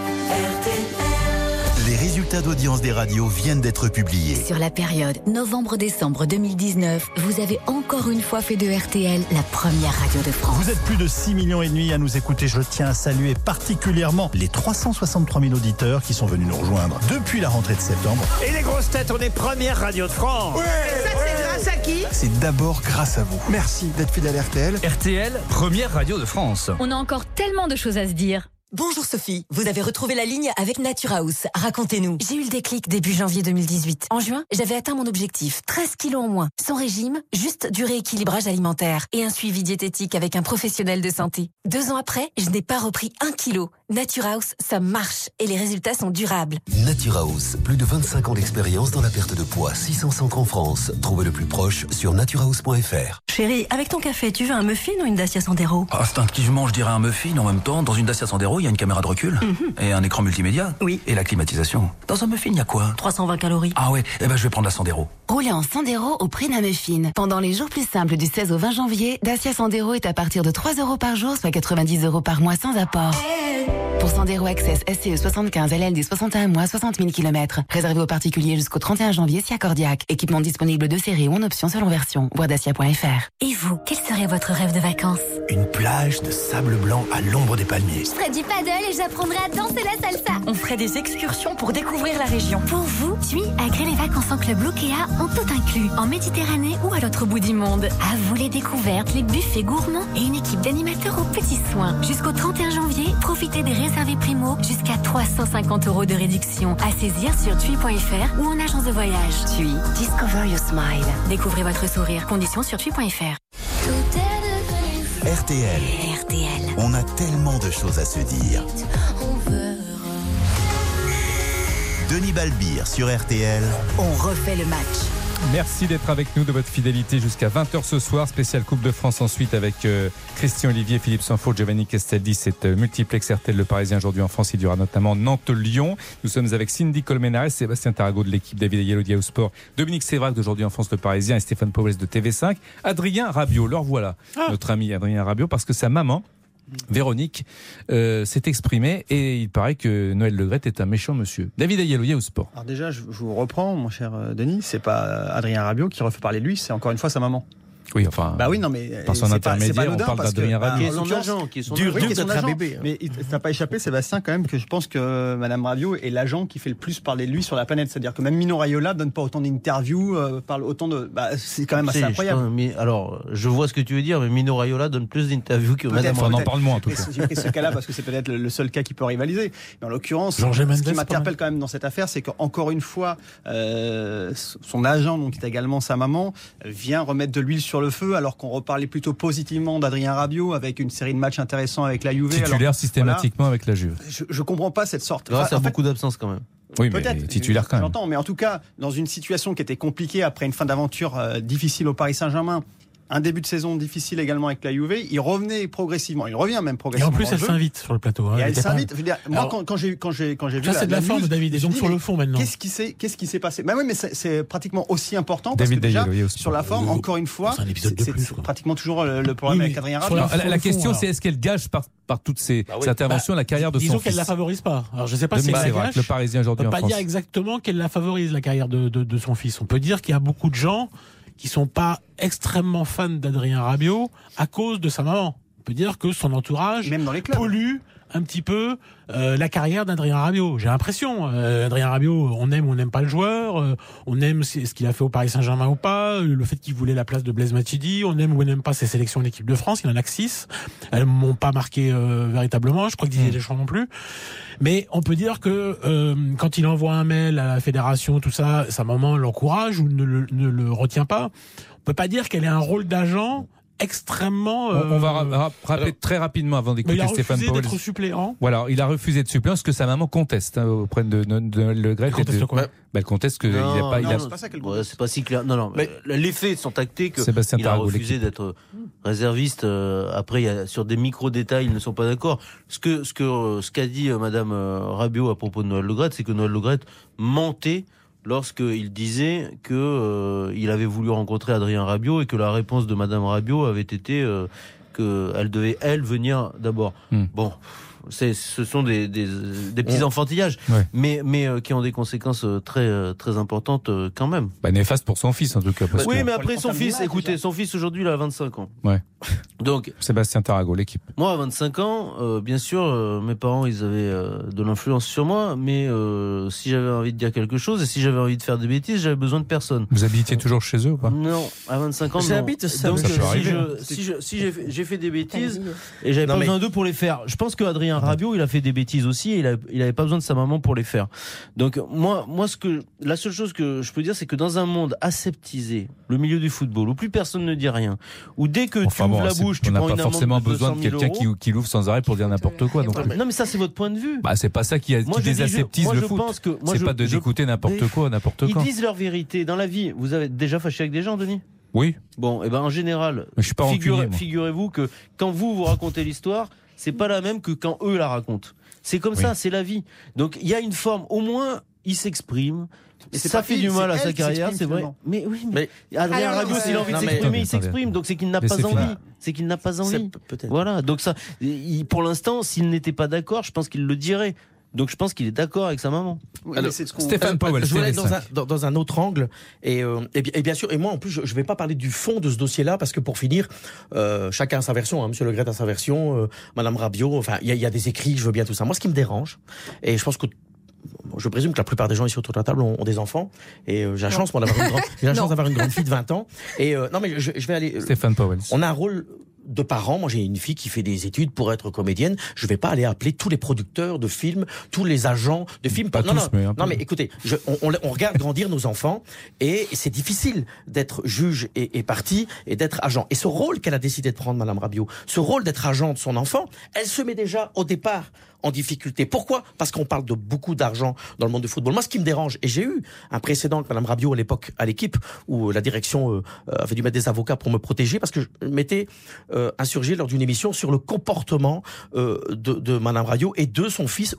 Les résultats d'audience des radios viennent d'être publiés. Sur la période novembre-décembre 2019, vous avez encore une fois fait de RTL la première radio de France. Vous êtes plus de 6,5 millions à nous écouter. Je tiens à saluer particulièrement les 363 000 auditeurs qui sont venus nous rejoindre depuis la rentrée de septembre. Et les grosses têtes, on est première radio de France. Ouais. Et ça, c'est grâce à qui? C'est d'abord grâce à vous. Merci d'être fidèle à RTL. RTL, première radio de France. On a encore tellement de choses à se dire. Bonjour Sophie, vous avez retrouvé la ligne avec Nature House. Racontez-nous. J'ai eu le déclic début janvier 2018. En juin, j'avais atteint mon objectif, 13 kilos en moins. Sans régime, juste du rééquilibrage alimentaire et un suivi diététique avec un professionnel de santé. 2 ans après, je n'ai pas repris 1 kilo. Nature House, ça marche et les résultats sont durables. Nature House, plus de 25 ans d'expérience dans la perte de poids, 600 centres en France. Trouvez le plus proche sur naturehouse.fr. Chérie, avec ton café, tu veux un muffin ou une Dacia Sandero? Instinctivement, je dirais un muffin. En même temps, dans une Dacia Sandero, il y a une caméra de recul et un écran multimédia. Oui. Et la climatisation. Dans un muffin, il y a quoi? 320 calories. Ah ouais, je vais prendre la Sandero. Roulez en Sandero au prix d'un muffin. Pendant les jours plus simples du 16 au 20 janvier, Dacia Sandero est à partir de 3 € par jour, soit 90 € par mois sans apport. Pour Sandero Access SCE 75 LLD 61 mois, 60 000 km. Réservé aux particuliers jusqu'au 31 janvier si accordiaque. Équipement disponible de série ou en option selon version. Voir dacia.fr. Et vous, quel serait votre rêve de vacances? Une plage de sable blanc à l'ombre des palmiers. Je ferais du paddle et j'apprendrais à danser la salsa. On ferait des excursions pour découvrir la région. Pour vous, TUI agrée les vacances en club Lookea ont tout inclus. En Méditerranée ou à l'autre bout du monde. À vous les découvertes, les buffets gourmands et une équipe d'animateurs aux petits soins. Jusqu'au 31 janvier, profitez des réservés primo jusqu'à 350 € de réduction. À saisir sur TUI.fr ou en agence de voyage. TUI, discover your smile. Découvrez votre sourire. Conditions sur TUI.fr. RTL. On a tellement de choses à se dire. Denis Balbir sur RTL. On refait le match. Merci d'être avec nous, de votre fidélité jusqu'à 20h ce soir. Spécial Coupe de France ensuite avec Christian Olivier, Philippe Sanfour, Giovanni Castaldi. C'est multiplex RTL Le Parisien Aujourd'hui en France. Il y aura notamment Nantes-Lyon. Nous sommes avec Cindy Colmenares, Sébastien Tarago de l'équipe, David Ayello de Yahoo Sport, Dominique Sévrac d'Aujourd'hui en France Le Parisien et Stéphane Pauwels de TV5. Adrien Rabiot, leur voilà, notre ami Adrien Rabiot, parce que sa maman, Véronique, s'est exprimée et il paraît que Noël Le Graët est un méchant monsieur. David Ayello, Yahoo Sport. Alors déjà, je vous reprends, mon cher Denis, c'est pas Adrien Rabiot qui refait parler de lui, c'est encore une fois sa maman. Oui, enfin. Bah oui, non, mais par son intermédiaire, on parle d'Adrien Rabiot. Qui est son agent, qui est son agent. Mais il t'a pas échappé, Sébastien, quand même, que je pense que Madame Rabiot est l'agent qui fait le plus parler de lui sur la planète. C'est-à-dire que même Mino Raiola donne pas autant d'interviews, parle autant de. Bah, c'est quand même assez incroyable. Mais alors, je vois ce que tu veux dire, mais Mino Raiola donne plus d'interviews que Madame Rabiot. On en parle moins, en tout cas. J'ai pris ce cas-là parce que c'est peut-être le seul cas qui peut rivaliser. Mais en l'occurrence, ce qui m'interpelle quand même dans cette affaire, c'est qu'encore une fois, son agent, donc qui est également sa maman, vient remettre de l'huile sur le feu, alors qu'on reparlait plutôt positivement d'Adrien Rabiot avec une série de matchs intéressants avec la Juve. Titulaire systématiquement avec la Juve. Je comprends pas cette sorte. Grâce à beaucoup d'absences quand même. Oui, mais titulaire quand même. J'entends, mais en tout cas, dans une situation qui était compliquée après une fin d'aventure difficile au Paris Saint-Germain, un début de saison difficile également avec la Juve. Il revenait progressivement. Il revient même progressivement. Et en plus, elle s'invite sur le plateau. Et elle s'invite. Je veux dire, moi, quand j'ai vu ça, c'est de la forme, David. Et donc sur le fond maintenant. Qu'est-ce qui s'est passé? Bah oui, mais c'est pratiquement aussi important parce que déjà sur la forme, encore une fois, c'est pratiquement toujours le problème avec Adrien Rabiot. La question, c'est est-ce qu'elle gâche par toutes ces interventions la carrière de son fils? Disons qu'elle la favorise pas. Alors je sais pas si elle la gâche. Le Parisien aujourd'hui en France. On peut pas dire exactement qu'elle la favorise la carrière de son fils. On peut dire qu'il y a beaucoup de gens qui sont pas extrêmement fans d'Adrien Rabiot à cause de sa maman. On peut dire que son entourage même dans les clubs pollue un petit peu la carrière d'Adrien Rabiot. J'ai l'impression. Adrien Rabiot, on aime ou on n'aime pas le joueur, on aime ce qu'il a fait au Paris Saint-Germain ou pas, le fait qu'il voulait la place de Blaise Matuidi, on aime ou on n'aime pas ses sélections en équipe de France, il en a que 6. Elles m'ont pas marqué véritablement, je crois que Didier Deschamps non plus. Mais on peut dire que quand il envoie un mail à la fédération, tout ça, sa maman l'encourage ou ne le retient pas. On peut pas dire qu'elle ait un rôle d'agent extrêmement. On va rappeler très rapidement avant d'écouter Stéphane Powell. Il a refusé d'être suppléant. Voilà, il a refusé de suppléant, ce que sa maman conteste auprès de Le Gret. Elle conteste que c'est pas ça qu'elle conteste. C'est pas si clair. Non. Mais les faits sont actés que il a refusé d'être réserviste. Après, sur des micro détails, ils ne sont pas d'accord. Ce qu'a dit Madame Rabiot à propos de Noël Le Gret, c'est que Noël Le Gret mentait lorsqu'il disait il avait voulu rencontrer Adrien Rabiot et que la réponse de Madame Rabiot avait été qu'elle devait, venir d'abord. Bon, ce sont des petits enfantillages, mais qui ont des conséquences très très importantes quand même. Néfaste pour son fils en tout cas. Mais après son fils, écoutez, son fils aujourd'hui il a 25 ans. Ouais. Donc Sébastien Tarago, l'équipe. Moi à 25 ans, bien sûr, mes parents ils avaient de l'influence sur moi, mais si j'avais envie de dire quelque chose et si j'avais envie de faire des bêtises, j'avais besoin de personne. Vous habitiez toujours chez eux ou pas? Non, à 25 ans non. J'habite ça. Donc si j'ai fait des bêtises et j'avais pas besoin d'eux pour les faire. Je pense que Adrien Rabiot, il a fait des bêtises aussi et il avait pas besoin de sa maman pour les faire. Donc moi la seule chose que je peux dire, c'est que dans un monde aseptisé, le milieu du football, où plus personne ne dit rien, où dès que tu ouvres la bouche, tu prends une amende de 200 000 euros. On n'a pas forcément besoin de quelqu'un qui l'ouvre sans arrêt pour dire n'importe quoi. Donc. Non mais ça c'est votre point de vue. C'est pas ça qui désaseptise le foot. C'est pas d'écouter n'importe quoi, n'importe quand. Ils disent leur vérité. Dans la vie, vous avez déjà fâché avec des gens, Denis? Oui. Bon, en général, figurez-vous que quand vous racontez l'histoire, c'est pas la même que quand eux la racontent. C'est comme ça, c'est la vie. Donc il y a une forme, au moins il s'exprime. Ça fait du mal à sa carrière, c'est vrai. Mais Adrien Rabiot, s'il a envie de s'exprimer, il s'exprime. Donc c'est qu'il n'a pas envie. C'est qu'il n'a pas envie. Voilà. Donc ça, pour l'instant, s'il n'était pas d'accord, je pense qu'il le dirait. Donc je pense qu'il est d'accord avec sa maman. Alors, Stéphane Powell, je voulais être dans un autre angle et bien sûr, et moi en plus je vais pas parler du fond de ce dossier-là parce que pour finir, chacun a sa version, Monsieur Le Gret a sa version, Madame Rabiot, enfin il y a des écrits, je veux bien tout ça. Moi ce qui me dérange, et je pense que je présume que la plupart des gens ici autour de la table ont des enfants et j'ai la chance d'avoir une grande fille de 20 ans et non mais je vais aller Stéphane Powell. On a un rôle de parents. Moi, j'ai une fille qui fait des études pour être comédienne. Je vais pas aller appeler tous les producteurs de films, tous les agents de films. Non, mais écoutez, on regarde grandir nos enfants et c'est difficile d'être juge et partie et d'être agent. Et ce rôle qu'elle a décidé de prendre, Madame Rabiot, ce rôle d'être agent de son enfant, elle se met déjà au départ en difficulté. Pourquoi? Parce qu'on parle de beaucoup d'argent dans le monde du football. Moi, ce qui me dérange, et j'ai eu un précédent avec Madame Rabiot à l'époque à l'équipe où la direction avait dû mettre des avocats pour me protéger parce que je m'étais insurgé lors d'une émission sur le comportement de Madame Rabiot et de son fils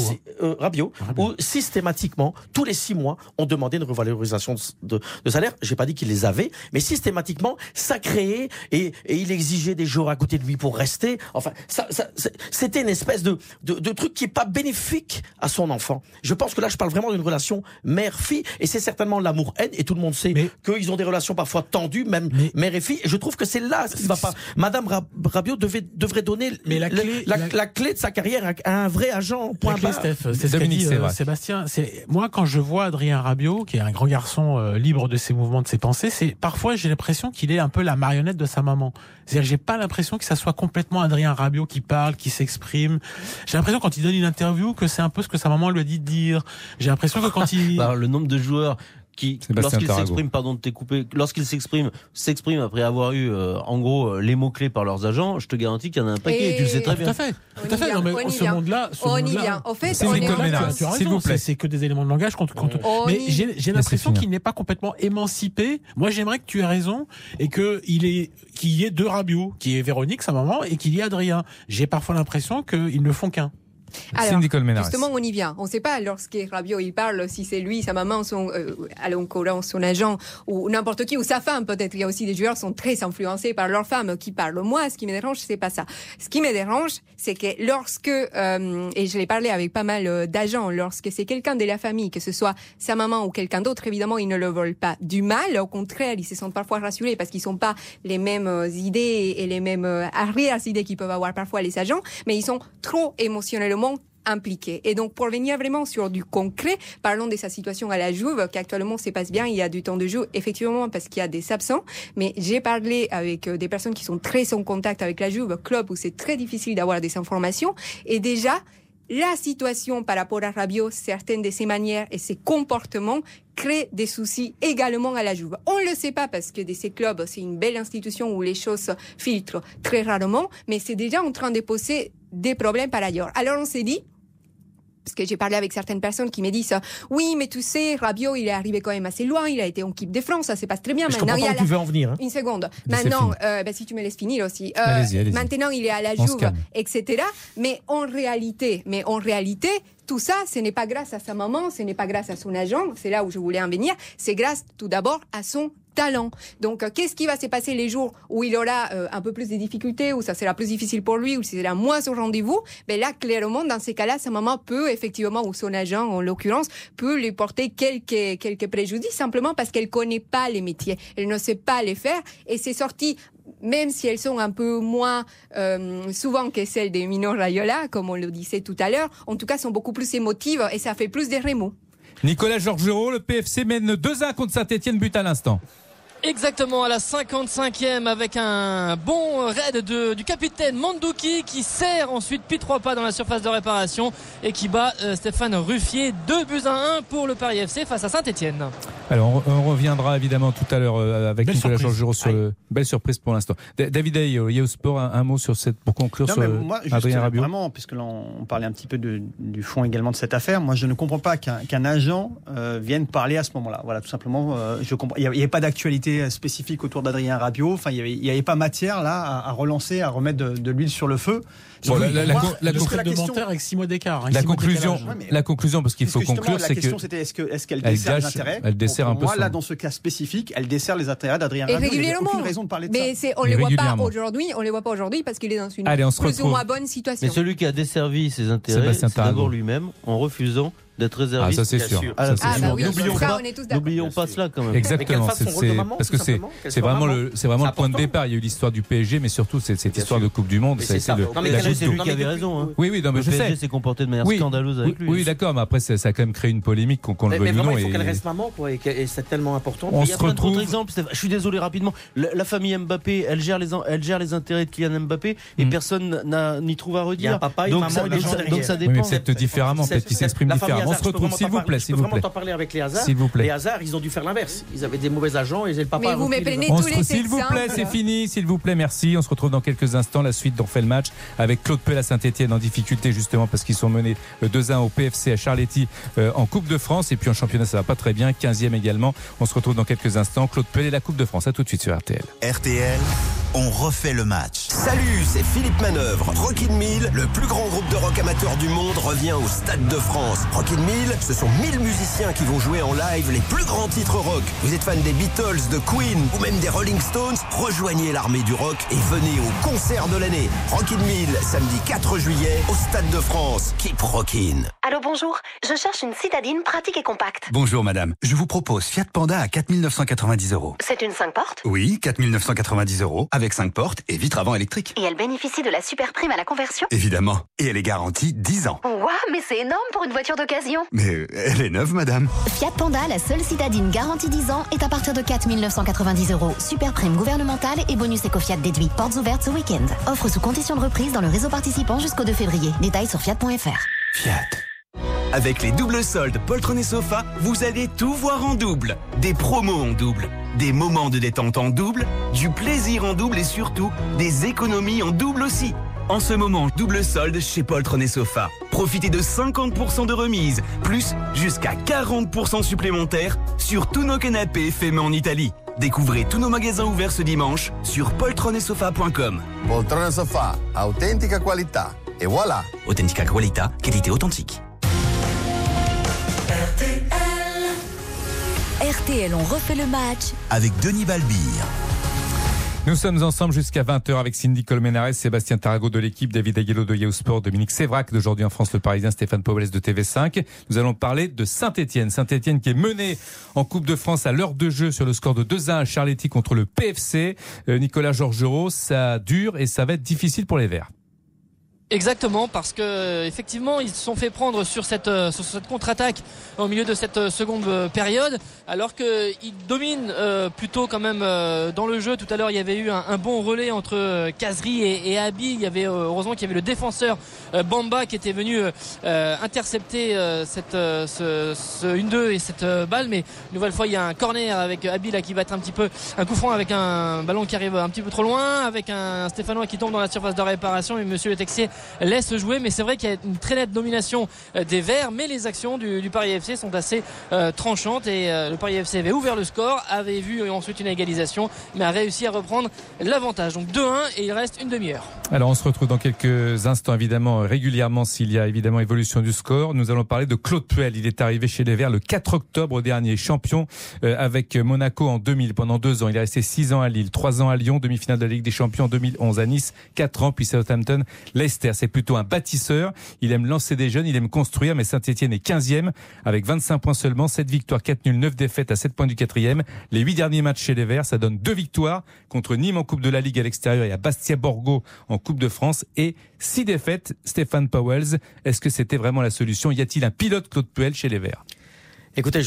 Rabiot, où systématiquement tous les 6 mois on demandait une revalorisation de salaire. J'ai pas dit qu'il les avait, mais systématiquement ça créait et il exigeait des jours à côté de lui pour rester. Enfin, c'était une espèce de truc qui est pas bénéfique à son enfant. Je pense que là, je parle vraiment d'une relation mère-fille, et c'est certainement l'amour-haine, et tout le monde sait qu'ils ont des relations parfois tendues, même mère et fille, et je trouve que c'est là ce qui ne va pas. Madame Rabiot devrait donner la clé de sa carrière à un vrai agent, point barre. Steph, c'est ce qu'a dit Sébastien. Moi, quand je vois Adrien Rabiot, qui est un grand garçon libre de ses mouvements, de ses pensées, parfois j'ai l'impression qu'il est un peu la marionnette de sa maman. C'est-à-dire, j'ai pas l'impression que ça soit complètement Adrien Rabiot qui parle, qui s'exprime. J'ai l'impression quand il donne une interview que c'est un peu ce que sa maman lui a dit de dire. J'ai l'impression que quand il... Alors, le nombre de joueurs qui, lorsqu'il s'exprime, pardon de t'écouper, lorsqu'il s'exprime après avoir eu, en gros, les mots-clés par leurs agents, je te garantis qu'il y en a un paquet, et tu le sais très bien. Tout à fait. Non, mais ce monde-là. On y vient. En fait, c'est Nicole Ménard, s'il vous plaît. C'est que des éléments de langage mais j'ai l'impression qu'il n'est pas complètement émancipé. Moi, j'aimerais que tu aies raison et qu'il y ait deux Rabiot, qui est Véronique, sa maman, et qu'il y ait Adrien. J'ai parfois l'impression qu'ils ne font qu'un. Alors, justement, on y vient. On ne sait pas lorsque Rabiot il parle si c'est lui, sa maman, son agent ou n'importe qui, ou sa femme peut-être. Il y a aussi des joueurs qui sont très influencés par leur femme qui parlent. Moi, ce qui me dérange, c'est pas ça. Ce qui me dérange, c'est que lorsque, et je l'ai parlé avec pas mal d'agents, lorsque c'est quelqu'un de la famille, que ce soit sa maman ou quelqu'un d'autre, évidemment, ils ne le veulent pas du mal. Au contraire, ils se sentent parfois rassurés parce qu'ils n'ont pas les mêmes idées et les mêmes arrière-idées qu'ils peuvent avoir parfois les agents, mais ils sont trop émotionnellement impliqués. Et donc, pour venir vraiment sur du concret, parlons de sa situation à la Juve, qui actuellement se passe bien, il y a du temps de jeu, effectivement, parce qu'il y a des absents, mais j'ai parlé avec des personnes qui sont très en contact avec la Juve, club où c'est très difficile d'avoir des informations, et déjà, la situation par rapport à Rabiot, certaines de ses manières et ses comportements créent des soucis également à la Juve. On ne le sait pas parce que de ces clubs, c'est une belle institution où les choses filtrent très rarement, mais c'est déjà en train de poser des problèmes par ailleurs. Alors on s'est dit, parce que j'ai parlé avec certaines personnes qui me disent oui, mais tu sais, Rabiot, il est arrivé quand même assez loin, il a été en équipe de France, ça se passe très bien. Je comprends pas où tu veux en venir. Une seconde. Maintenant, si tu me laisses finir aussi. Allez-y. Maintenant, il est à la Juve, etc. Mais en réalité, tout ça, ce n'est pas grâce à sa maman, ce n'est pas grâce à son agent, c'est là où je voulais en venir, c'est grâce tout d'abord à son talent. Donc, qu'est-ce qui va se passer les jours où il aura un peu plus de difficultés, où ça sera plus difficile pour lui, où il sera moins au rendez-vous? Ben là, clairement, dans ces cas-là, sa maman peut effectivement, ou son agent en l'occurrence, peut lui porter quelques préjudices simplement parce qu'elle connaît pas les métiers, elle ne sait pas les faire, et c'est sorti. Même si elles sont un peu moins souvent que celles de Mino Raiola, comme on le disait tout à l'heure, en tout cas sont beaucoup plus émotives et ça fait plus des remous. Nicolas Georgerot, le PFC mène 2-1 contre Saint-Etienne, but à l'instant. Exactement, à la 55e, avec un bon raid du capitaine Mandouki qui sert ensuite puis 3 pas dans la surface de réparation et qui bat Stéphane Ruffier. 2-1 pour le Paris FC face à Saint-Etienne. Alors on reviendra évidemment tout à l'heure avec belle Nicolas Georgerot sur belle surprise pour l'instant. David Ayo, Yeo Sport, un mot sur pour conclure sur Adrien Rabiot. Vraiment, puisque là on parlait un petit peu du fond également de cette affaire, moi je ne comprends pas qu'un agent vienne parler à ce moment-là. Voilà, tout simplement, je comprends. Il n'y avait pas d'actualité spécifique autour d'Adrien Rabiot. Enfin, il y avait pas matière là à relancer, à remettre de l'huile sur le feu. Bon, la question de menteur avec 6 mois d'écart. La conclusion, parce qu'il faut conclure, c'est que la question c'était est-ce qu'elle dessert les intérêts. Elle dessert un peu. Moi, là, dans ce cas spécifique, elle dessert les intérêts d'Adrien Rabiot. Et régulièrement. Il n'y a aucune raison de parler de ça. Mais on ne les voit pas aujourd'hui. On les voit pas aujourd'hui parce qu'il est dans une plus ou moins bonne situation. Mais celui qui a desservi ses intérêts, c'est d'abord lui-même en refusant d'être réserviste. Ah, ça c'est sûr. N'oublions pas cela quand même. Exactement. Parce que c'est vraiment le point de départ. Il y a eu l'histoire du PSG, mais surtout cette histoire de Coupe du Monde. C'est lui qui avait raison. Oui, mais je sais. Le PSG s'est comporté de manière scandaleuse avec lui. Oui, d'accord, mais après ça a quand même créé une polémique qu'on le veuille ou non. Il faut qu'elle reste maman, et c'est tellement important. On se retrouve. D'autres exemples. Je suis désolé rapidement. La famille Mbappé, elle gère les intérêts de Kylian Mbappé et personne n'y trouve à redire. Il y a un papa, une maman, donc ça dépend. Peut-être différemment, peut-être qu'ils s'expriment différemment. On se retrouve, s'il vous plaît. Je peux vraiment t'en parler avec les Hazard. Les Hazard, ils ont dû faire l'inverse. Ils avaient des mauvais agents et le papa. Mais vous me prenez tous les s'il vous plaît, c'est fini. S'il vous plaît, merci. On se retrouve dans quelques instants. La suite d'On fait le match avec Claude Puel à Saint-Etienne en difficulté justement parce qu'ils sont menés 2-1 au PFC à Charletti en Coupe de France et puis en championnat ça va pas très bien. 15e également. On se retrouve dans quelques instants. Claude Puel et la Coupe de France. À tout de suite sur RTL. RTL, on refait le match. Salut, c'est Philippe Manœuvre. Rock in 1000, le plus grand groupe de rock amateur du monde, revient au Stade de France. Rock in 1000, ce sont 1000 musiciens qui vont jouer en live les plus grands titres rock. Vous êtes fan des Beatles, de Queen ou même des Rolling Stones? Rejoignez l'armée du rock et venez au concert de l'année. Rock in 1000, samedi 4 juillet au Stade de France. Keep rockin'. Allô, bonjour. Je cherche une citadine pratique et compacte. Bonjour madame. Je vous propose Fiat Panda à 4 990 €. C'est une 5 portes? Oui, 4 990 € avec 5 portes et vitre avant électrique. Et elle bénéficie de la super prime à la conversion? Évidemment. Et elle est garantie 10 ans. Waouh, mais c'est énorme pour une voiture d'occasion. Mais elle est neuve madame. Fiat Panda, la seule citadine garantie 10 ans, est à partir de 4 990 €. Super prime gouvernementale et bonus éco-Fiat déduit. Portes ouvertes ce week-end. Offre sous condition de reprise dans le réseau participant jusqu'au 2 février. Détails sur fiat.fr. Fiat. Avec les doubles soldes Poltron et Sofa, vous allez tout voir en double. Des promos en double, des moments de détente en double, du plaisir en double et surtout des économies en double aussi. En ce moment, double solde chez Poltron et Sofa. Profitez de 50% de remise, plus jusqu'à 40% supplémentaires sur tous nos canapés faits main en Italie. Découvrez tous nos magasins ouverts ce dimanche sur poltronesofa.com. Poltron et Sofa, authentica qualità. Et voilà. Authentica qualità, qualité authentique. RTL, on refait le match avec Denis Balbir. Nous sommes ensemble jusqu'à 20h avec Cindy Colmenares, Sébastien Tarago de l'équipe, David Aguelo de Yahoo Sport, Dominique Sévrac d'Aujourd'hui en France, Le Parisien, Stéphane Powels de TV5. Nous allons parler de Saint-Etienne. Saint-Etienne qui est mené en Coupe de France à l'heure de jeu sur le score de 2-1 à Charletti contre le PFC. Nicolas Georgerot, ça dure et ça va être difficile pour les Verts. Exactement, parce que effectivement ils se sont fait prendre sur cette contre-attaque au milieu de cette seconde période, alors qu'ils dominent plutôt quand même dans le jeu. Tout à l'heure il y avait eu un bon relais entre Kazri et Abi. Il y avait heureusement qu'il y avait le défenseur Bamba qui était venu intercepter ce 1-2 et cette balle, mais une nouvelle fois il y a un corner avec Abi là qui va être un petit peu un coup franc avec un ballon qui arrive un petit peu trop loin, avec un Stéphanois qui tombe dans la surface de réparation, et monsieur le Texier laisse jouer. Mais c'est vrai qu'il y a une très nette domination des Verts, mais les actions du Paris FC sont assez tranchantes, et le Paris FC avait ouvert le score, avait vu ensuite une égalisation, mais a réussi à reprendre l'avantage. Donc 2-1 et il reste une demi-heure. Alors on se retrouve dans quelques instants évidemment, régulièrement s'il y a évidemment évolution du score. Nous allons parler de Claude Puel. Il est arrivé chez les Verts le 4 octobre dernier, champion avec Monaco en 2000 pendant 2 ans. Il est resté 6 ans à Lille, 3 ans à Lyon, demi-finale de la Ligue des Champions en 2011 à Nice, 4 ans, puis Southampton, Leicester. C'est plutôt un bâtisseur. Il aime lancer des jeunes, il aime construire, mais Saint-Etienne est 15e avec 25 points seulement, 7 victoires, 4 nuls, 9 défaites à 7 points du 4e. Les 8 derniers matchs chez les Verts, ça donne 2 victoires contre Nîmes en Coupe de la Ligue à l'extérieur et à Bastia-Borgo en Coupe de France, et 6 défaites. Stéphane Powels, est-ce que c'était vraiment la solution? Y a-t-il un pilote Claude Puel chez les Verts? Écoutez,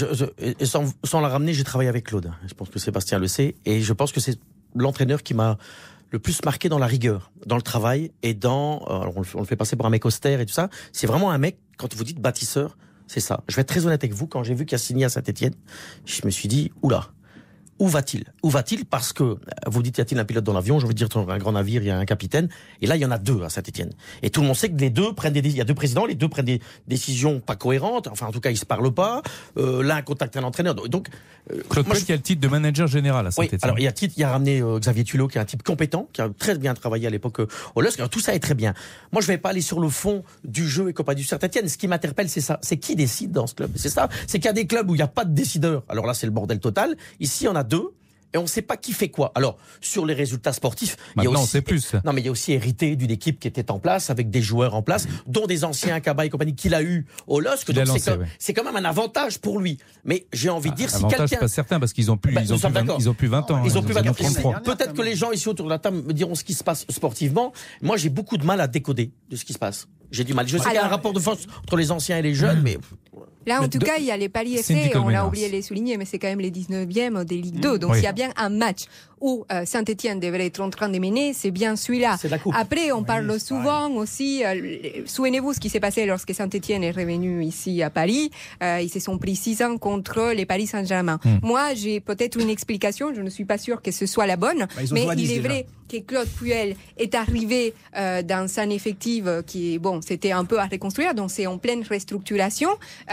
sans la ramener, j'ai travaillé avec Claude. Je pense que Sébastien le sait, et je pense que c'est l'entraîneur qui m'a le plus marqué dans la rigueur, dans le travail et dans... alors on le fait passer pour un mec austère et tout ça. C'est vraiment un mec, quand vous dites bâtisseur, c'est ça. Je vais être très honnête avec vous, quand j'ai vu qu'il a signé à Saint-Etienne, je me suis dit, oula, où va-t-il? Où va-t-il? Parce que, vous dites, y a-t-il un pilote dans l'avion? Je veux dire, dans un grand navire, il y a un capitaine. Et là, il y en a 2 à Saint-Etienne. Et tout le monde sait que les deux prennent il y a 2 présidents, les 2 prennent des décisions pas cohérentes. Enfin, en tout cas, ils se parlent pas. L'un contacte un entraîneur. Donc, Claude Puel qui a le titre de manager général à Saint-Etienne. Oui, alors il a ramené Xavier Tulot, qui est un type compétent, qui a très bien travaillé à l'époque au LOSC. Alors tout ça est très bien. Moi, je vais pas aller sur le fond du jeu et compagnie du Saint-Etienne. Ce qui m'interpelle, c'est ça. C'est qui décide dans ce club? C'est ça. C'est qu'il y a des clubs où il n'y a pas de décideur. Alors là, c'est le bordel total. Ici, on a 2. Et on ne sait pas qui fait quoi. Alors, sur les résultats sportifs, il y a aussi, on sait plus. Non, mais il y a aussi hérité d'une équipe qui était en place, avec des joueurs en place, dont des anciens Kaba et compagnie qu'il a eu au LOSC. Donc c'est quand même un avantage pour lui. Mais j'ai envie de dire, si quelqu'un... pas certain, parce qu'ils ont plus 20 ans. Ils ont plus 20 ans. Peut-être que les gens ici autour de la table me diront ce qui se passe sportivement. Moi, j'ai beaucoup de mal à décoder de ce qui se passe. J'ai du mal. Je sais qu'il y a un rapport de force entre les anciens et les jeunes, mais... Là, en tout cas, il y a les Paris FC, on a oublié de les souligner, mais c'est quand même les 19e des Ligue 2. Donc, s'il y a bien un match où Saint-Etienne devrait être en train de mener, c'est bien celui-là. Après, on parle souvent aussi, souvenez-vous ce qui s'est passé lorsque Saint-Etienne est revenu ici à Paris. Ils se sont pris 6 ans contre les Paris Saint-Germain. Moi, j'ai peut-être une explication, je ne suis pas sûre que ce soit la bonne, mais il est vrai que Claude Puel est arrivé dans un effectif qui, c'était un peu à reconstruire, donc c'est en pleine restructuration.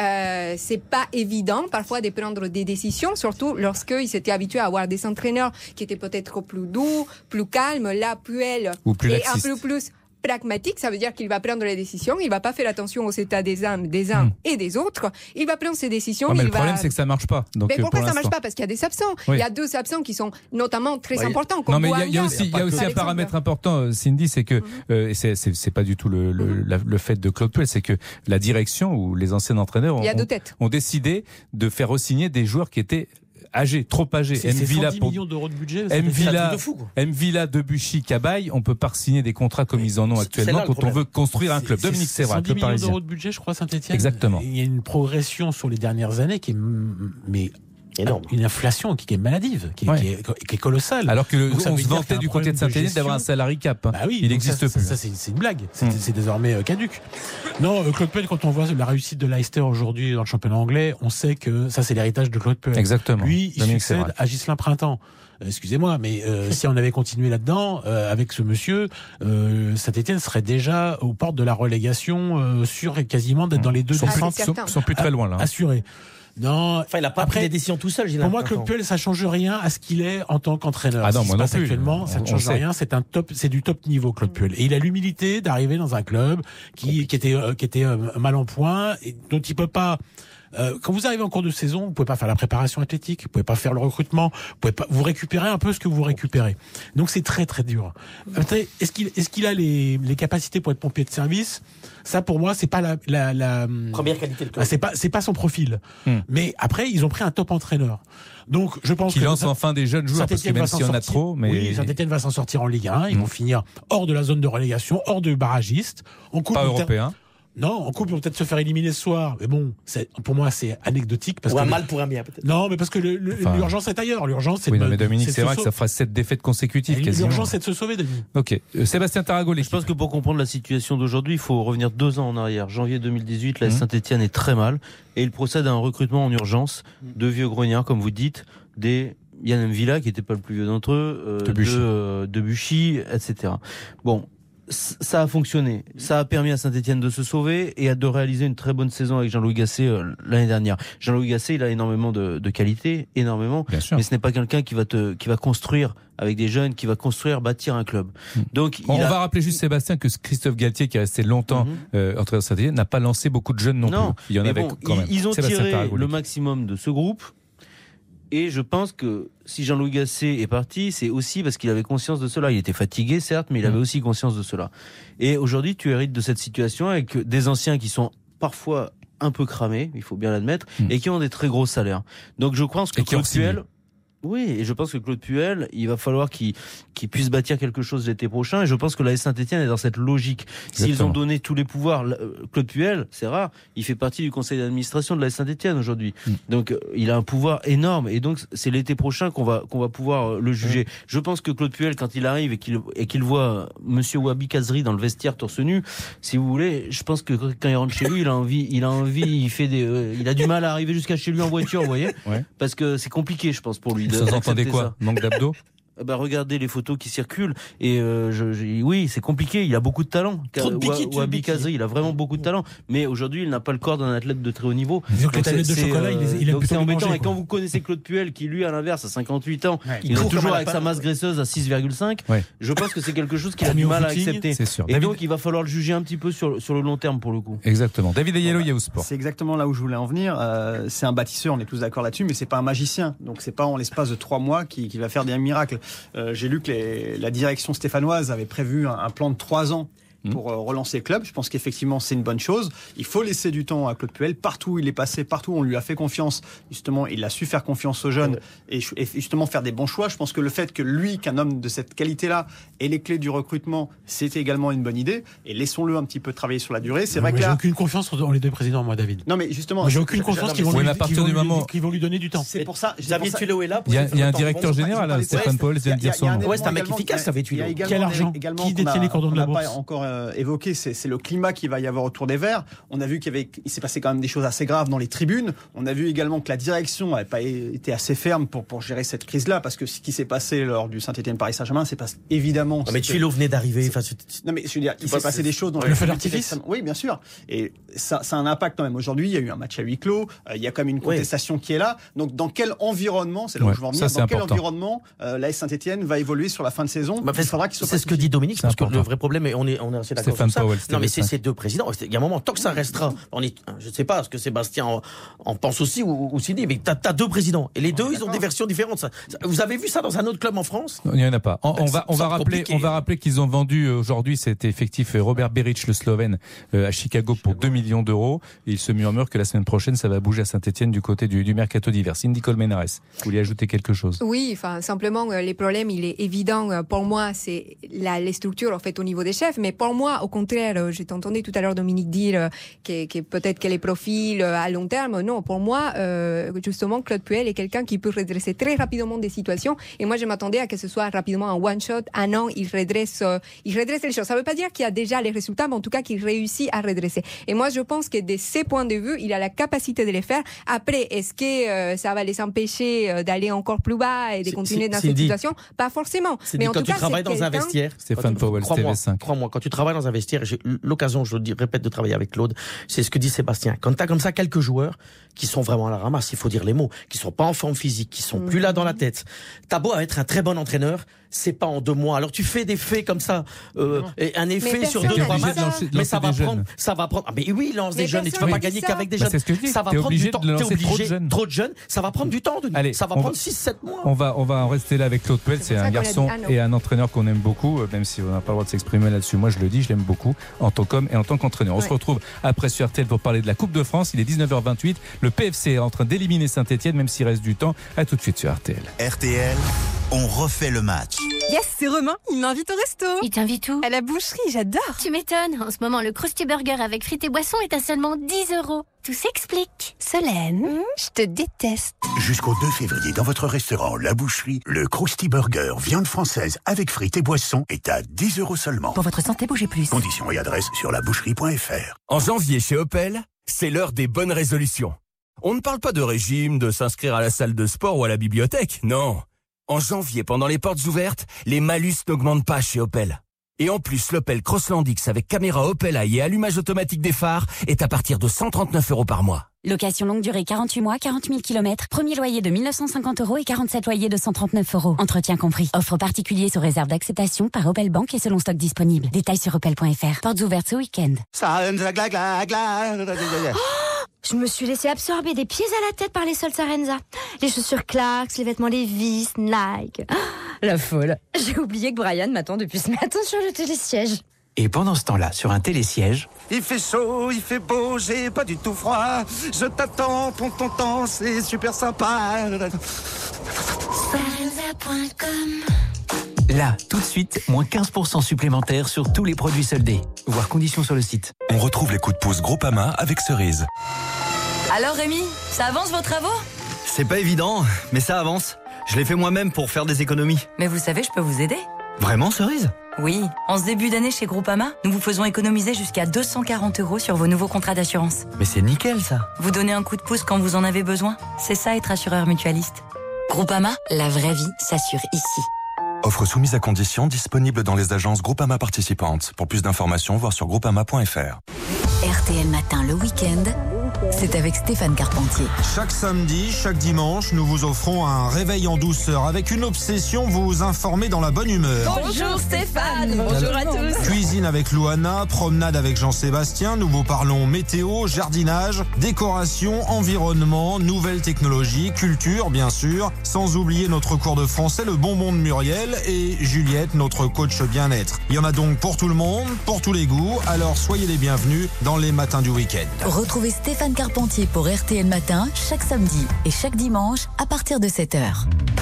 C'est pas évident parfois de prendre des décisions, surtout lorsqu'ils s'étaient habitués à avoir des entraîneurs qui étaient peut-être plus doux, plus calmes. Là, Puel est un peu plus pragmatique, ça veut dire qu'il va prendre les décisions, il va pas faire attention aux états des uns et des autres, il va prendre ses décisions. Mais le problème, c'est que ça marche pas. Donc, mais pourquoi ça marche pas? Parce qu'il y a des absents. Il y a 2 absents qui sont notamment très importants. Non, mais il y a aussi un paramètre important, Cindy, c'est que c'est pas du tout le fait de Claude Puel, c'est que la direction ou les anciens entraîneurs ont décidé de faire re-signer des joueurs qui étaient âgés, trop âgés. C'est 110 millions d'euros de budget. Mvila, Debuchy, Cabaye, on peut pas signer des contrats comme ils en ont actuellement quand on veut construire un club. Dominique Sévrac, le Parisien. 110 millions d'euros de budget, je crois, Saint-Etienne. Exactement. Il y a une progression sur les dernières années qui est énorme. Une inflation qui est maladive, qui est colossale. Alors qu'on se vantait du côté de Saint-Étienne d'avoir un salary cap. Bah oui, il n'existe plus. Ça, c'est une blague. C'est désormais caduque. Non, Claude Puel, quand on voit la réussite de Leicester aujourd'hui dans le championnat anglais, on sait que ça, c'est l'héritage de Claude Puel. Exactement. Lui, il succède à Ghislain Printemps. Excusez-moi, mais si on avait continué là-dedans avec ce monsieur, Saint-Étienne serait déjà aux portes de la relégation, sûr et quasiment d'être dans les deux. Sont plus très loin là. Assurés. Non. Enfin, il n'a pas pris des décisions tout seul. Pour moi, Claude Puel, ça change rien à ce qu'il est en tant qu'entraîneur. Ah non, moi non plus. Actuellement, ça ne change rien. C'est du top niveau, Claude Puel. Et il a l'humilité d'arriver dans un club qui était mal en point et dont il peut pas. Quand vous arrivez en cours de saison, vous pouvez pas faire la préparation athlétique, vous pouvez pas faire le recrutement, vous pouvez pas vous récupérer un peu ce que vous récupérez. Donc c'est très très dur. Après, est-ce qu'il a les capacités pour être pompier de service? Ça pour moi, c'est pas la première qualité de club. C'est pas son profil. Mais après, ils ont pris un top entraîneur. Donc je pense qu'il lance enfin des jeunes joueurs parce que même s'il y en a trop, mais oui, Saint-Étienne va s'en sortir en Ligue 1, ils vont finir hors de la zone de relégation, hors de barragiste, en coupe pas européen. Non, en coupe, ils vont peut-être se faire éliminer ce soir. Mais bon, pour moi, c'est anecdotique. Ou un mal pour un bien, peut-être. Non, mais parce que l'urgence est ailleurs. L'urgence, c'est oui, mais Dominique, c'est vrai que ça fera 7 défaites consécutives. L'urgence, c'est de se sauver, Denis. Ok. Sébastien Tarago, je pense que pour comprendre la situation d'aujourd'hui, il faut revenir 2 ans en arrière. Janvier 2018, la Saint-Étienne est très mal. Et il procède à un recrutement en urgence de vieux grognards, comme vous dites, des Yann M'Vila, qui n'était pas le plus vieux d'entre eux, Debuchy, etc. Bon. Ça a fonctionné. Ça a permis à Saint-Étienne de se sauver et de réaliser une très bonne saison avec Jean-Louis Gasset l'année dernière. Jean-Louis Gasset, il a énormément de qualités, énormément. Mais ce n'est pas quelqu'un qui va construire avec des jeunes, qui va bâtir un club. Donc, on va rappeler juste, Sébastien, que Christophe Galtier, qui est resté longtemps entraîneur de Saint-Étienne, n'a pas lancé beaucoup de jeunes non plus. Il y en avait quand même. Ils ont tiré le maximum de ce groupe. Et je pense que si Jean-Louis Gasset est parti, c'est aussi parce qu'il avait conscience de cela. Il était fatigué, certes, mais il avait aussi conscience de cela. Et aujourd'hui, tu hérites de cette situation avec des anciens qui sont parfois un peu cramés, il faut bien l'admettre, et qui ont des très gros salaires. Donc je pense que Claude Puel... Oui, et je pense que Claude Puel, il va falloir qu'il puisse bâtir quelque chose l'été prochain. Et je pense que la Saint-Étienne est dans cette logique. S'ils ont donné tous les pouvoirs, Claude Puel, c'est rare, il fait partie du conseil d'administration de la Saint-Étienne aujourd'hui. Donc il a un pouvoir énorme. Et donc c'est l'été prochain qu'on va pouvoir le juger. Je pense que Claude Puel, quand il arrive et qu'il voit Monsieur Wabi Kazri dans le vestiaire torse nu, si vous voulez, je pense que quand il rentre chez lui, il a du mal à arriver jusqu'à chez lui en voiture, vous voyez, parce que c'est compliqué, je pense, pour lui. Vous entendez quoi? Manque d'abdos? Regardez les photos qui circulent et oui, c'est compliqué. Il a beaucoup de talent. Wabi Kazri, il a vraiment beaucoup de talent. Mais aujourd'hui, il n'a pas le corps d'un athlète de très haut niveau. Donc c'est embêtant. Et quand vous connaissez Claude Puel, qui lui, à l'inverse, a 58 ans, il est toujours avec sa masse graisseuse à 6,5. Je pense que c'est quelque chose qu'il a du mal à accepter. Et donc, il va falloir le juger un petit peu sur le long terme pour le coup. Exactement. David Ayello, Yahoo Sport. C'est exactement là où je voulais en venir. C'est un bâtisseur, on est tous d'accord là-dessus, mais c'est pas un magicien. Donc c'est pas en l'espace de 3 mois qui va faire des miracles. J'ai lu que la direction stéphanoise avait prévu un plan de 3 ans pour relancer le club. Je pense qu'effectivement c'est une bonne chose. Il faut laisser du temps à Claude Puel. Partout où il est passé, partout où on lui a fait confiance, justement, il a su faire confiance aux jeunes et justement faire des bons choix. Je pense que le fait que lui, qu'un homme de cette qualité-là, ait les clés du recrutement, c'était également une bonne idée. Et laissons-le un petit peu travailler sur la durée. C'est vrai que là, j'ai aucune confiance dans les deux présidents, moi, David. Non, mais justement, moi, j'ai aucune confiance qu'ils vont lui donner du temps. C'est pour ça. Xavier Tuillo est là. Il y a un directeur général, Stéphane Pauwels vient de dire son nom. Ouais, c'est un mec efficace, Xavier Tuillo. Quel argent? Qui détient les cordons de la bourse? On n'a pas encore évoqué. C'est le climat qu'il va y avoir autour des Verts. On a vu qu'il s'est passé quand même des choses assez graves dans les tribunes. On a vu également que la direction n'avait pas été assez ferme pour gérer cette crise-là, parce que ce qui s'est passé lors du Saint-Étienne-Paris Saint-Germain, c'est pas évidemment. Non, mais Tuillo venait d'arriver. Non, mais je veux dire, il s'est passé des choses dans le feu d'artifice. Oui, bien sûr. Et ça a un impact quand même. Aujourd'hui, il y a eu un match à huis clos. Il y a quand même une contestation qui est là. Donc, dans quel environnement, c'est là où je veux en venir, dans quel environnement l'AS Saint-Étienne va évoluer sur la fin de saison? Il faudra qu'il soit. C'est ce que dit Dominique, parce que le vrai problème, et on est assez d'accord sur ça. Non, mais c'est ces deux présidents. Il y a un moment, tant que ça restera, je ne sais pas ce que Sébastien en pense aussi ou Sidi, mais t'as deux présidents et les deux, ils ont des versions différentes. Vous avez vu ça dans un autre club en France? Non, il n'y en a pas. On va rappeler qu'ils ont vendu aujourd'hui, c'était effectif, Robert Berić, le Slovène, à Chicago pour 2 millions d'euros. Et il se murmure que la semaine prochaine, ça va bouger à Saint-Étienne du côté du mercato d'hiver. Cindy Colmenares, vous voulez ajouter quelque chose? Oui, simplement, les problèmes, il est évident pour moi, c'est les structures en fait au niveau des chefs, mais pour pour moi, au contraire, j'ai entendu tout à l'heure Dominique dire que peut-être que les profils à long terme, non, pour moi, justement, Claude Puel est quelqu'un qui peut redresser très rapidement des situations. Et moi, je m'attendais à que ce soit rapidement un one-shot. Un an, il redresse les choses. Ça ne veut pas dire qu'il y a déjà les résultats, mais en tout cas qu'il réussit à redresser. Et moi, je pense que de ces points de vue, il a la capacité de les faire. Après, est-ce que ça va les empêcher d'aller encore plus bas et de continuer dans cette situation? Pas forcément. Mais en tout cas, tu travailles dans un vestiaire, Stéphane Powell, TV5. Crois-moi, quand tu travailles dans un vestiaire, j'ai eu l'occasion, je le répète, de travailler avec Claude, c'est ce que dit Sébastien. Quand tu as comme ça quelques joueurs qui sont vraiment à la ramasse, il faut dire les mots, qui sont pas en forme physique, qui sont plus là dans la tête. T'as beau être un très bon entraîneur, c'est pas en 2 mois. Alors tu fais des faits comme ça, et un effet sur 2-3 matchs, mais ça va prendre. Ah, mais oui, lance des jeunes et tu vas pas gagner qu'avec des jeunes. C'est ce que je dis. Ça va prendre du temps. T'es obligé trop de jeunes. Ça va prendre du temps. Allez, ça va prendre 6-7 mois. On va en rester là avec Claude Puel. C'est un garçon et un entraîneur qu'on aime beaucoup, même si on n'a pas le droit de s'exprimer là-dessus. Moi, je le dis, je l'aime beaucoup en tant qu'homme et en tant qu'entraîneur. On se retrouve après sur RTL pour parler de la Coupe de France. Il est 19h28. Le PFC est en train d'éliminer Saint-Etienne, même s'il reste du temps. À tout de suite sur RTL. RTL, on refait le match. Yes, c'est Romain, il m'invite au resto. Il t'invite où? À la boucherie, j'adore. Tu m'étonnes, en ce moment le Krusty Burger avec frites et boissons est à seulement 10 €. Tout s'explique. Solène, je te déteste. Jusqu'au 2 février, dans votre restaurant La Boucherie, le Krusty Burger, viande française avec frites et boissons est à 10 € seulement. Pour votre santé, bougez plus. Conditions et adresse sur laboucherie.fr. En janvier chez Opel, c'est l'heure des bonnes résolutions. On ne parle pas de régime, de s'inscrire à la salle de sport ou à la bibliothèque, non. En janvier, pendant les portes ouvertes, les malus n'augmentent pas chez Opel. Et en plus, l'Opel Crossland X avec caméra Opel Eye et allumage automatique des phares est à partir de 139 € par mois. Location longue durée 48 mois, 40 000 km. Premier loyer de 1 950 € et 47 loyers de 139 €. Entretien compris. Offre particulier sous réserve d'acceptation par Opel Bank et selon stock disponible. Détails sur opel.fr. Portes ouvertes ce week-end. Je me suis laissé absorber des pieds à la tête par les soldes Sarenza. Les chaussures Clarks, les vêtements Levi's, Nike. La folle. J'ai oublié que Brian m'attend depuis ce matin sur le télésiège. Et pendant ce temps-là, sur un télésiège... Il fait chaud, il fait beau, j'ai pas du tout froid. Je t'attends, ton temps, c'est super sympa. Là, tout de suite, moins 15% supplémentaires sur tous les produits soldés. Voir conditions sur le site. On retrouve les coups de pouce Groupama avec Cerise. Alors Rémi, ça avance vos travaux? C'est pas évident, mais ça avance. Je l'ai fait moi-même pour faire des économies. Mais vous savez, je peux vous aider. Vraiment, Cerise? Oui, en ce début d'année chez Groupama, nous vous faisons économiser jusqu'à 240 € sur vos nouveaux contrats d'assurance. Mais c'est nickel ça. Vous donnez un coup de pouce quand vous en avez besoin. C'est ça être assureur mutualiste. Groupama, la vraie vie s'assure ici. Offre soumise à conditions, disponible dans les agences Groupama participantes. Pour plus d'informations, voir sur groupama.fr. RTL Matin le week-end, c'est avec Stéphane Carpentier. Chaque samedi, chaque dimanche, nous vous offrons un réveil en douceur avec une obsession, vous informer dans la bonne humeur. Bonjour Stéphane, bonjour à tous. Cuisine avec Louana, promenade avec Jean-Sébastien, nous vous parlons météo, jardinage, décoration, environnement, nouvelles technologies, culture bien sûr, sans oublier notre cours de français, le bonbon de Muriel et Juliette, notre coach bien-être. Il y en a donc pour tout le monde, pour tous les goûts, alors soyez les bienvenus dans les matins du week-end. Retrouvez Stéphane Carpentier pour RTL Matin, chaque samedi et chaque dimanche à partir de 7h.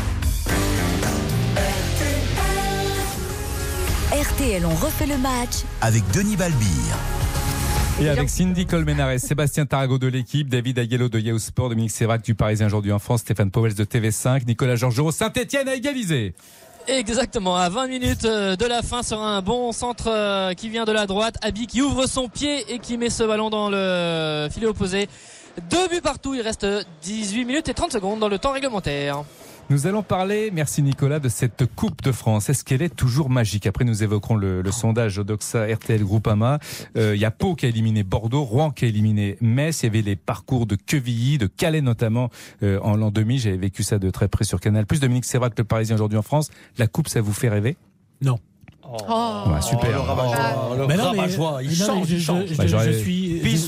RTL, on refait le match avec Denis Balbir. Et avec Cindy Colmenares, Sébastien Tarago de l'équipe, David Aguelo de Yahoo Sport, Dominique Sévrac du Parisien Aujourd'hui en France, Stéphane Powell de TV5, Nicolas Georgerot, Saint-Etienne a égalisé. Exactement, à 20 minutes de la fin sur un bon centre qui vient de la droite. Abi qui ouvre son pied et qui met ce ballon dans le filet opposé. 2 buts partout, il reste 18 minutes et 30 secondes dans le temps réglementaire. Nous allons parler, merci Nicolas, de cette Coupe de France. Est-ce qu'elle est toujours magique? Après, nous évoquerons le sondage Odoxa RTL Groupama. Il y a Pau qui a éliminé Bordeaux, Rouen qui a éliminé Metz. Il y avait les parcours de Quevilly, de Calais notamment en l'an 2000. J'avais vécu ça de très près sur Canal+. Dominique Sévrac, le Parisien Aujourd'hui en France. La Coupe, ça vous fait rêver? Non. Ouais, super. Le rabat-joie, il change. Je suis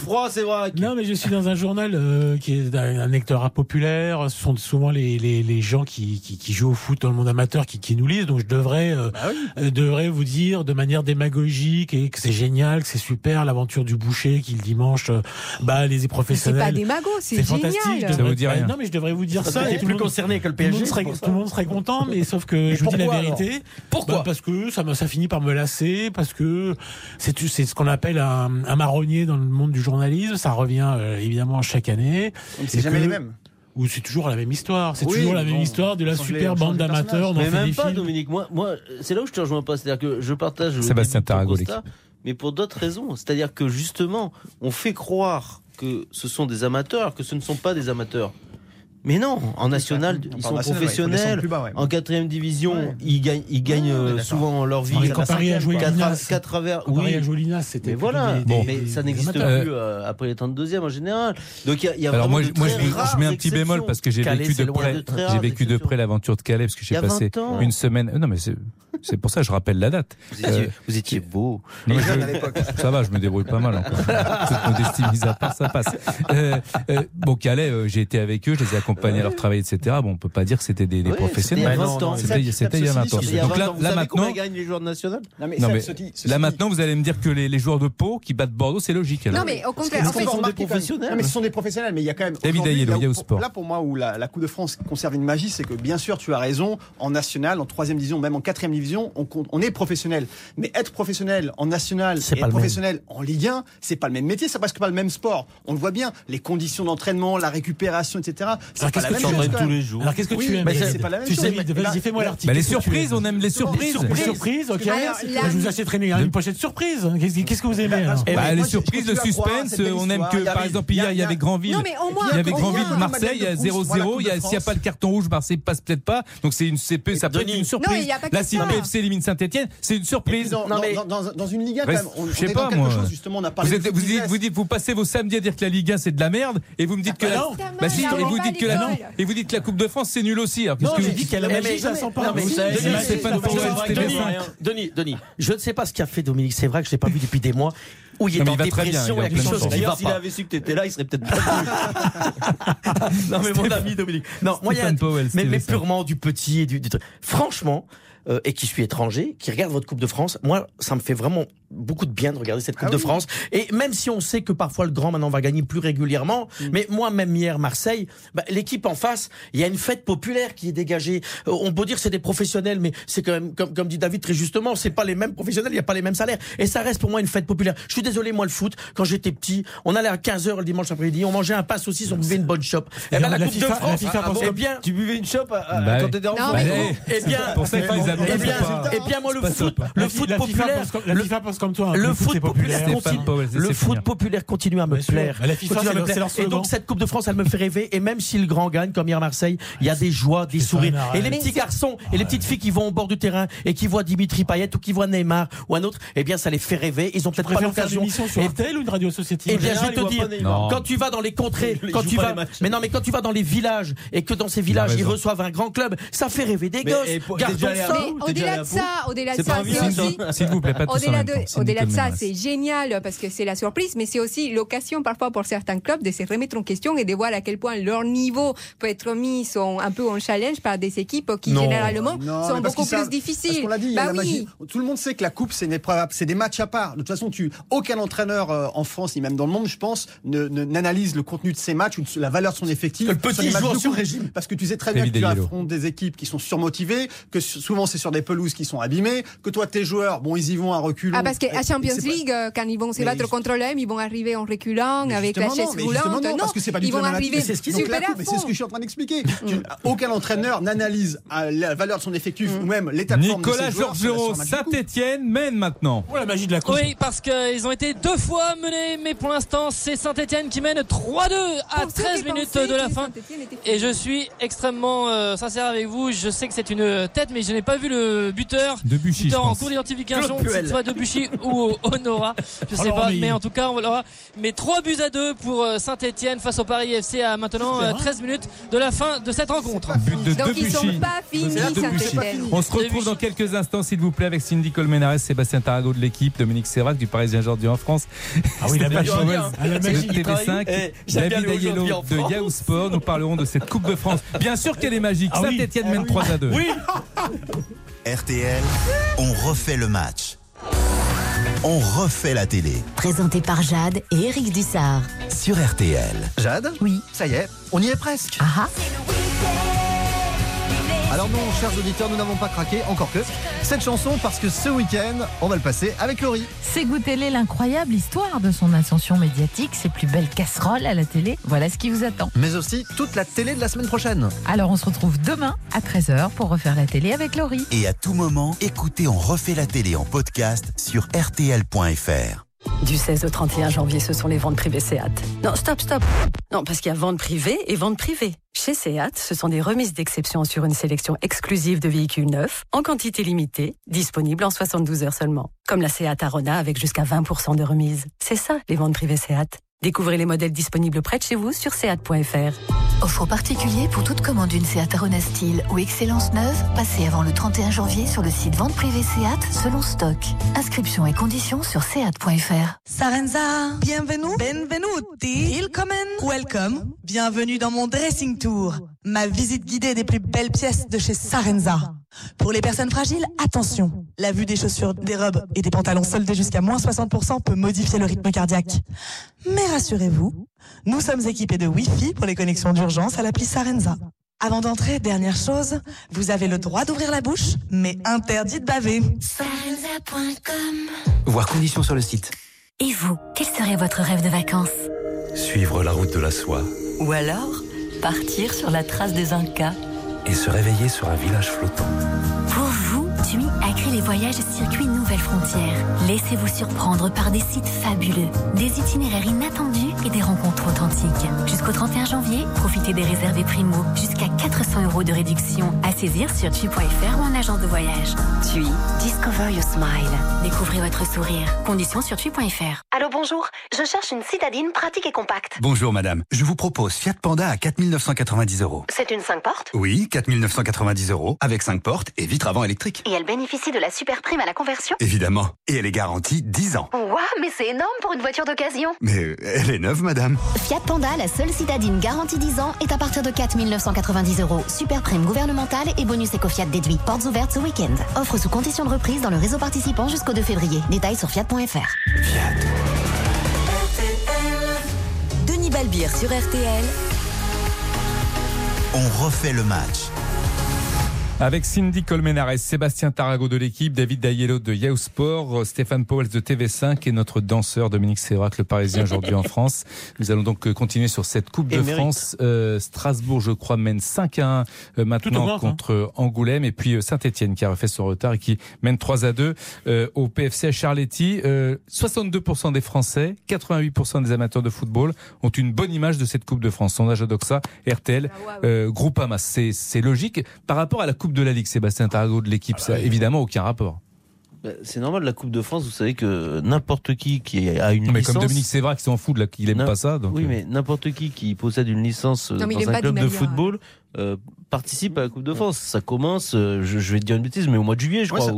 froid, c'est vrai. Non, mais je suis dans un journal qui est un lectorat populaire. Ce sont souvent les gens qui jouent au foot dans le monde amateur qui nous lisent. Donc je devrais vous dire de manière démagogique et que c'est génial, que c'est super l'aventure du boucher qui le dimanche les professionnels. C'est pas démago, c'est génial. Ça vous dit rien. Non, mais je devrais vous dire ça. Et plus concerné que le PSG. Tout le monde serait content, mais sauf que je vous dis la vérité. Pourquoi? Parce que ça finit par me lasser, parce que c'est ce qu'on appelle un marronnier dans le monde du journalisme. Ça revient évidemment chaque année. C'est jamais les mêmes. Ou c'est toujours la même histoire. C'est toujours la même histoire de la super bande d'amateurs. Mais même pas, Dominique. Moi, c'est là où je te rejoins pas. C'est-à-dire que je partage Sébastien Tarago, mais pour d'autres raisons. C'est-à-dire que justement, on fait croire que ce sont des amateurs, que ce ne sont pas des amateurs. Mais non, en national, ils sont professionnels. En 4e division, ils gagnent souvent leur vie. Comparé à Jolinas, c'était. Mais voilà, mais ça n'existe plus après les 32e en général. Donc il y a alors moi je mets un petit bémol parce que j'ai vécu de près l'aventure de Calais parce que j'ai passé une semaine. Non mais c'est pour ça que je rappelle la date. Vous étiez beau. Ça va, je me débrouille pas mal encore. Toute modestie mise à part, ça passe. Calais, j'ai été avec eux, je les ai accompagnés à leur travail, etc. Bon, on peut pas dire que c'était des professionnels. C'était il y a 20 ans. Donc là maintenant, gagnent les joueurs nationaux. Là maintenant, vous allez me dire que les joueurs de Pau qui battent Bordeaux, c'est logique. Non mais au contraire, ce sont des professionnels. Mais ce sont des professionnels, mais il y a quand même. David Ayello, Sport. Là pour moi où la Coupe de France conserve une magie, c'est que bien sûr tu as raison, en national, en 3e division, même en 4e division, on est professionnel. Mais être professionnel en national et être professionnel en Ligue 1, c'est pas le même métier, c'est presque pas le même sport. On le voit bien, les conditions d'entraînement, la récupération, etc. C'est pas la même chose. Tous les jours. Alors qu'est-ce que tu aimes? C'est pas la même chose. Vas-y, fais-moi l'article. Les surprises, on aime les surprises. Les surprises, ok. Je vous achèterai une pochette surprise. Qu'est-ce que vous aimez? Les surprises, le suspense, on aime que, par exemple, hier, il y avait Grandville. Il y avait Grandville-Marseille, il y a 0-0. S'il n'y a pas le carton rouge, Marseille passe peut-être pas. Donc ça peut être une surprise. Là, si le PFC élimine Saint-Etienne, c'est une surprise. Dans une Ligue 1, quand même, je sais pas, moi. Vous dites, vous passez vos samedis à dire que la Ligue 1 c'est de la merde, et vous me dites que et vous dites que la Coupe de France c'est nul aussi. Non, je dis qu'elle a la magie, ça sent pas. Denis, je ne sais pas ce qu'a fait Dominique. C'est vrai que je l'ai pas vu depuis des mois. Où il est en dépression, il y a quelque chose qui va pas. S'il avait su que t'étais là, il serait peut-être pas venu. Non mais mon ami Dominique. Non, moi il y a mais purement du petit et du truc. Franchement, et qui suis étranger, qui regarde votre Coupe de France, moi ça me fait vraiment beaucoup de bien de regarder cette Coupe de France. Et même si on sait que parfois le grand maintenant va gagner plus régulièrement, mais moi même hier Marseille, l'équipe en face, il y a une fête populaire qui est dégagée. On peut dire c'est des professionnels, mais c'est quand même comme dit David très justement, c'est pas les mêmes professionnels, il y a pas les mêmes salaires. Et ça reste pour moi une fête populaire. Je suis désolé, moi le foot, quand j'étais petit, on allait à 15h le dimanche après-midi, on mangeait un pain saucisse, on buvait une bonne chope. Et la Coupe de France, tu buvais une chope quand t'étais enfant. Et bien moi le foot populaire, la FIFA pense comme toi. Le foot populaire continue à me plaire. Et donc cette Coupe de France, elle me fait rêver. Et même si le grand gagne, comme hier Marseille, il y a des joies, des sourires. Et les petits garçons et les petites filles qui vont au bord du terrain et qui voient Dimitri Payet ou qui voient Neymar ou un autre, eh bien ça les fait rêver. Ils ont peut-être pas l'occasion. Une émission sur RTL ou une radio associative? Eh bien je vais te dire, quand tu vas dans les contrées, quand tu vas dans les villages et que dans ces villages ils reçoivent un grand club, ça fait rêver des gosses. Au-delà de ça, s'il vous plaît, pas tous en même temps. Au-delà de ça, c'est génial parce que c'est la surprise, mais c'est aussi l'occasion parfois pour certains clubs de se remettre en question et de voir à quel point leur niveau peut être mis un peu en challenge par des équipes qui généralement sont beaucoup plus difficiles. Parce qu'on l'a dit, tout le monde sait que la coupe c'est une épreuve, c'est des matchs à part. De toute façon, aucun entraîneur en France ni même dans le monde, je pense, n'analyse le contenu de ses matchs ou la valeur de son effectif. Le petit joueur sur régime. Parce que tu sais très bien que tu affrontes des équipes qui sont surmotivées, que souvent c'est sur des pelouses qui sont abîmées, que toi tes joueurs, ils y vont à reculons. Parce qu'à Champions League, quand ils vont se battre contre l'OM, ils vont arriver en reculant avec la chaise roulante. Non, parce que c'est pas du tout la même chose. C'est ce que je suis en train d'expliquer. Aucun entraîneur n'analyse la valeur de son effectif ou même l'état de forme de ses joueurs. Nicolas Georgerot, Saint-Etienne mène maintenant. Oh la magie de la coupe. Oui, parce qu'ils ont été 2 fois menés, mais pour l'instant c'est Saint-Etienne qui mène 3-2 à 13 minutes de la fin. Et je suis extrêmement sincère avec vous. Je sais que c'est une tête, mais je n'ai pas pas vu le buteur. Debuchy, buteur en cours d'identification, que ce soit Debuchy ou Honora. Je sais pas, mais en tout cas, on l'aura. Mais 3-2 pour Saint-Etienne face au Paris FC à maintenant 13 minutes de la fin de cette rencontre. But de Donc Debuchy. ils sont pas finis, Saint-Etienne. On se retrouve dans quelques instants, s'il vous plaît, avec Cindy Colmenares, Sébastien Tarago de l'équipe, Dominique Sévrac du Parisien aujourd'hui en France. Ah oui, la Stéphane magie. Powell de TV5, David Ayello de Yahoo Sport. Nous parlerons de cette Coupe de France. Bien sûr qu'elle est magique. Saint-Etienne mène 3-2. Oui. RTL, on refait le match. On refait la télé. Présenté par Jade et Eric Dussard. Sur RTL. Jade ? Oui. Ça y est, on y est presque. Ah. Alors non, chers auditeurs, nous n'avons pas craqué, encore que, cette chanson parce que ce week-end, on va le passer avec Laurie. C'est goûter l'incroyable histoire de son ascension médiatique, ses plus belles casseroles à la télé. Voilà ce qui vous attend. Mais aussi toute la télé de la semaine prochaine. Alors on se retrouve demain à 13h pour refaire la télé avec Laurie. Et à tout moment, écoutez, on refait la télé en podcast sur rtl.fr. Du 16 au 31 janvier, ce sont les ventes privées Seat. Non, stop. Non, parce qu'il y a vente privée et vente privée. Chez Seat, ce sont des remises d'exception sur une sélection exclusive de véhicules neufs, en quantité limitée, disponibles en 72 heures seulement. Comme la Seat Arona avec jusqu'à 20% de remise. C'est ça, les ventes privées Seat. Découvrez les modèles disponibles près de chez vous sur seat.fr. Offre particulier pour toute commande d'une Seat Arona Style ou Excellence neuve, passez avant le 31 janvier sur le site vente privée Seat selon stock. Inscription et conditions sur seat.fr. Sarenza, bienvenue, benvenuti, willkommen, welcome. Bienvenue dans mon dressing tour, ma visite guidée des plus belles pièces de chez Sarenza. Pour les personnes fragiles, attention, la vue des chaussures, des robes et des pantalons soldés jusqu'à moins 60% peut modifier le rythme cardiaque. Mais rassurez-vous, nous sommes équipés de Wi-Fi pour les connexions d'urgence à l'appli Sarenza. Avant d'entrer, dernière chose, vous avez le droit d'ouvrir la bouche, mais interdit de baver. Sarenza.com. Voir conditions sur le site. Et vous, quel serait votre rêve de vacances? Suivre la route de la soie. Ou alors, partir sur la trace des Incas Et se réveiller sur un village flottant. Pour vous, TUI a créé les voyages circuit Nouvelles Frontières. Laissez-vous surprendre par des sites fabuleux, des itinéraires inattendus et des rencontres authentiques. Jusqu'au 31 janvier, profitez des réserves primo, jusqu'à 400 € de réduction à saisir sur TUI.fr ou en agence de voyage. TUI, discover your smile. Découvrez votre sourire. Conditions sur TUI.fr. Allô, bonjour. Je cherche une citadine pratique et compacte. Bonjour madame, je vous propose Fiat Panda à 4 990 €. C'est une 5 portes? Oui, 4 990 € avec 5 portes et vitre avant électrique. Et elle bénéficie de la super prime à la conversion? Évidemment. Et elle est garantie 10 ans. Waouh, mais c'est énorme pour une voiture d'occasion. Mais elle est neuve madame. Fiat Panda, la seule citadine garantie 10 ans, est à partir de 4 990 €. Super prime gouvernementale et bonus éco-Fiat déduit. Portes ouvertes ce week-end. Offre sous condition de reprise dans le réseau participant jusqu'au 2 février. Détails sur fiat.fr. Denis Balbir sur RTL. On refait le match. Avec Cindy Colmenares, Sébastien Tarago de l'équipe, David Ayello de Yahoo Sport, Stéphane Powell de TV5 et notre danseur Dominique Sévrac, le Parisien aujourd'hui en France. Nous allons donc continuer sur cette Coupe de France. Strasbourg, je crois, mène 5-1 maintenant contre Angoulême. Et puis Saint-Etienne qui a refait son retard et qui mène 3-2 au PFC à Charletti. 62% des Français, 88% des amateurs de football ont une bonne image de cette Coupe de France. Sondage Odoxa, RTL, Groupama. C'est logique. Par rapport à la Coupe de la Ligue, Sébastien Tarago de l'équipe, ça n'a évidemment aucun rapport. C'est normal, la Coupe de France, vous savez que n'importe qui a une licence... Mais comme Dominique Sévrac qui s'en fout, qu'il n'aime pas ça. Donc... Oui, mais n'importe qui possède une licence dans un club de football participe à la Coupe de France. Ça commence, je vais te dire une bêtise, mais au mois de juillet, je crois.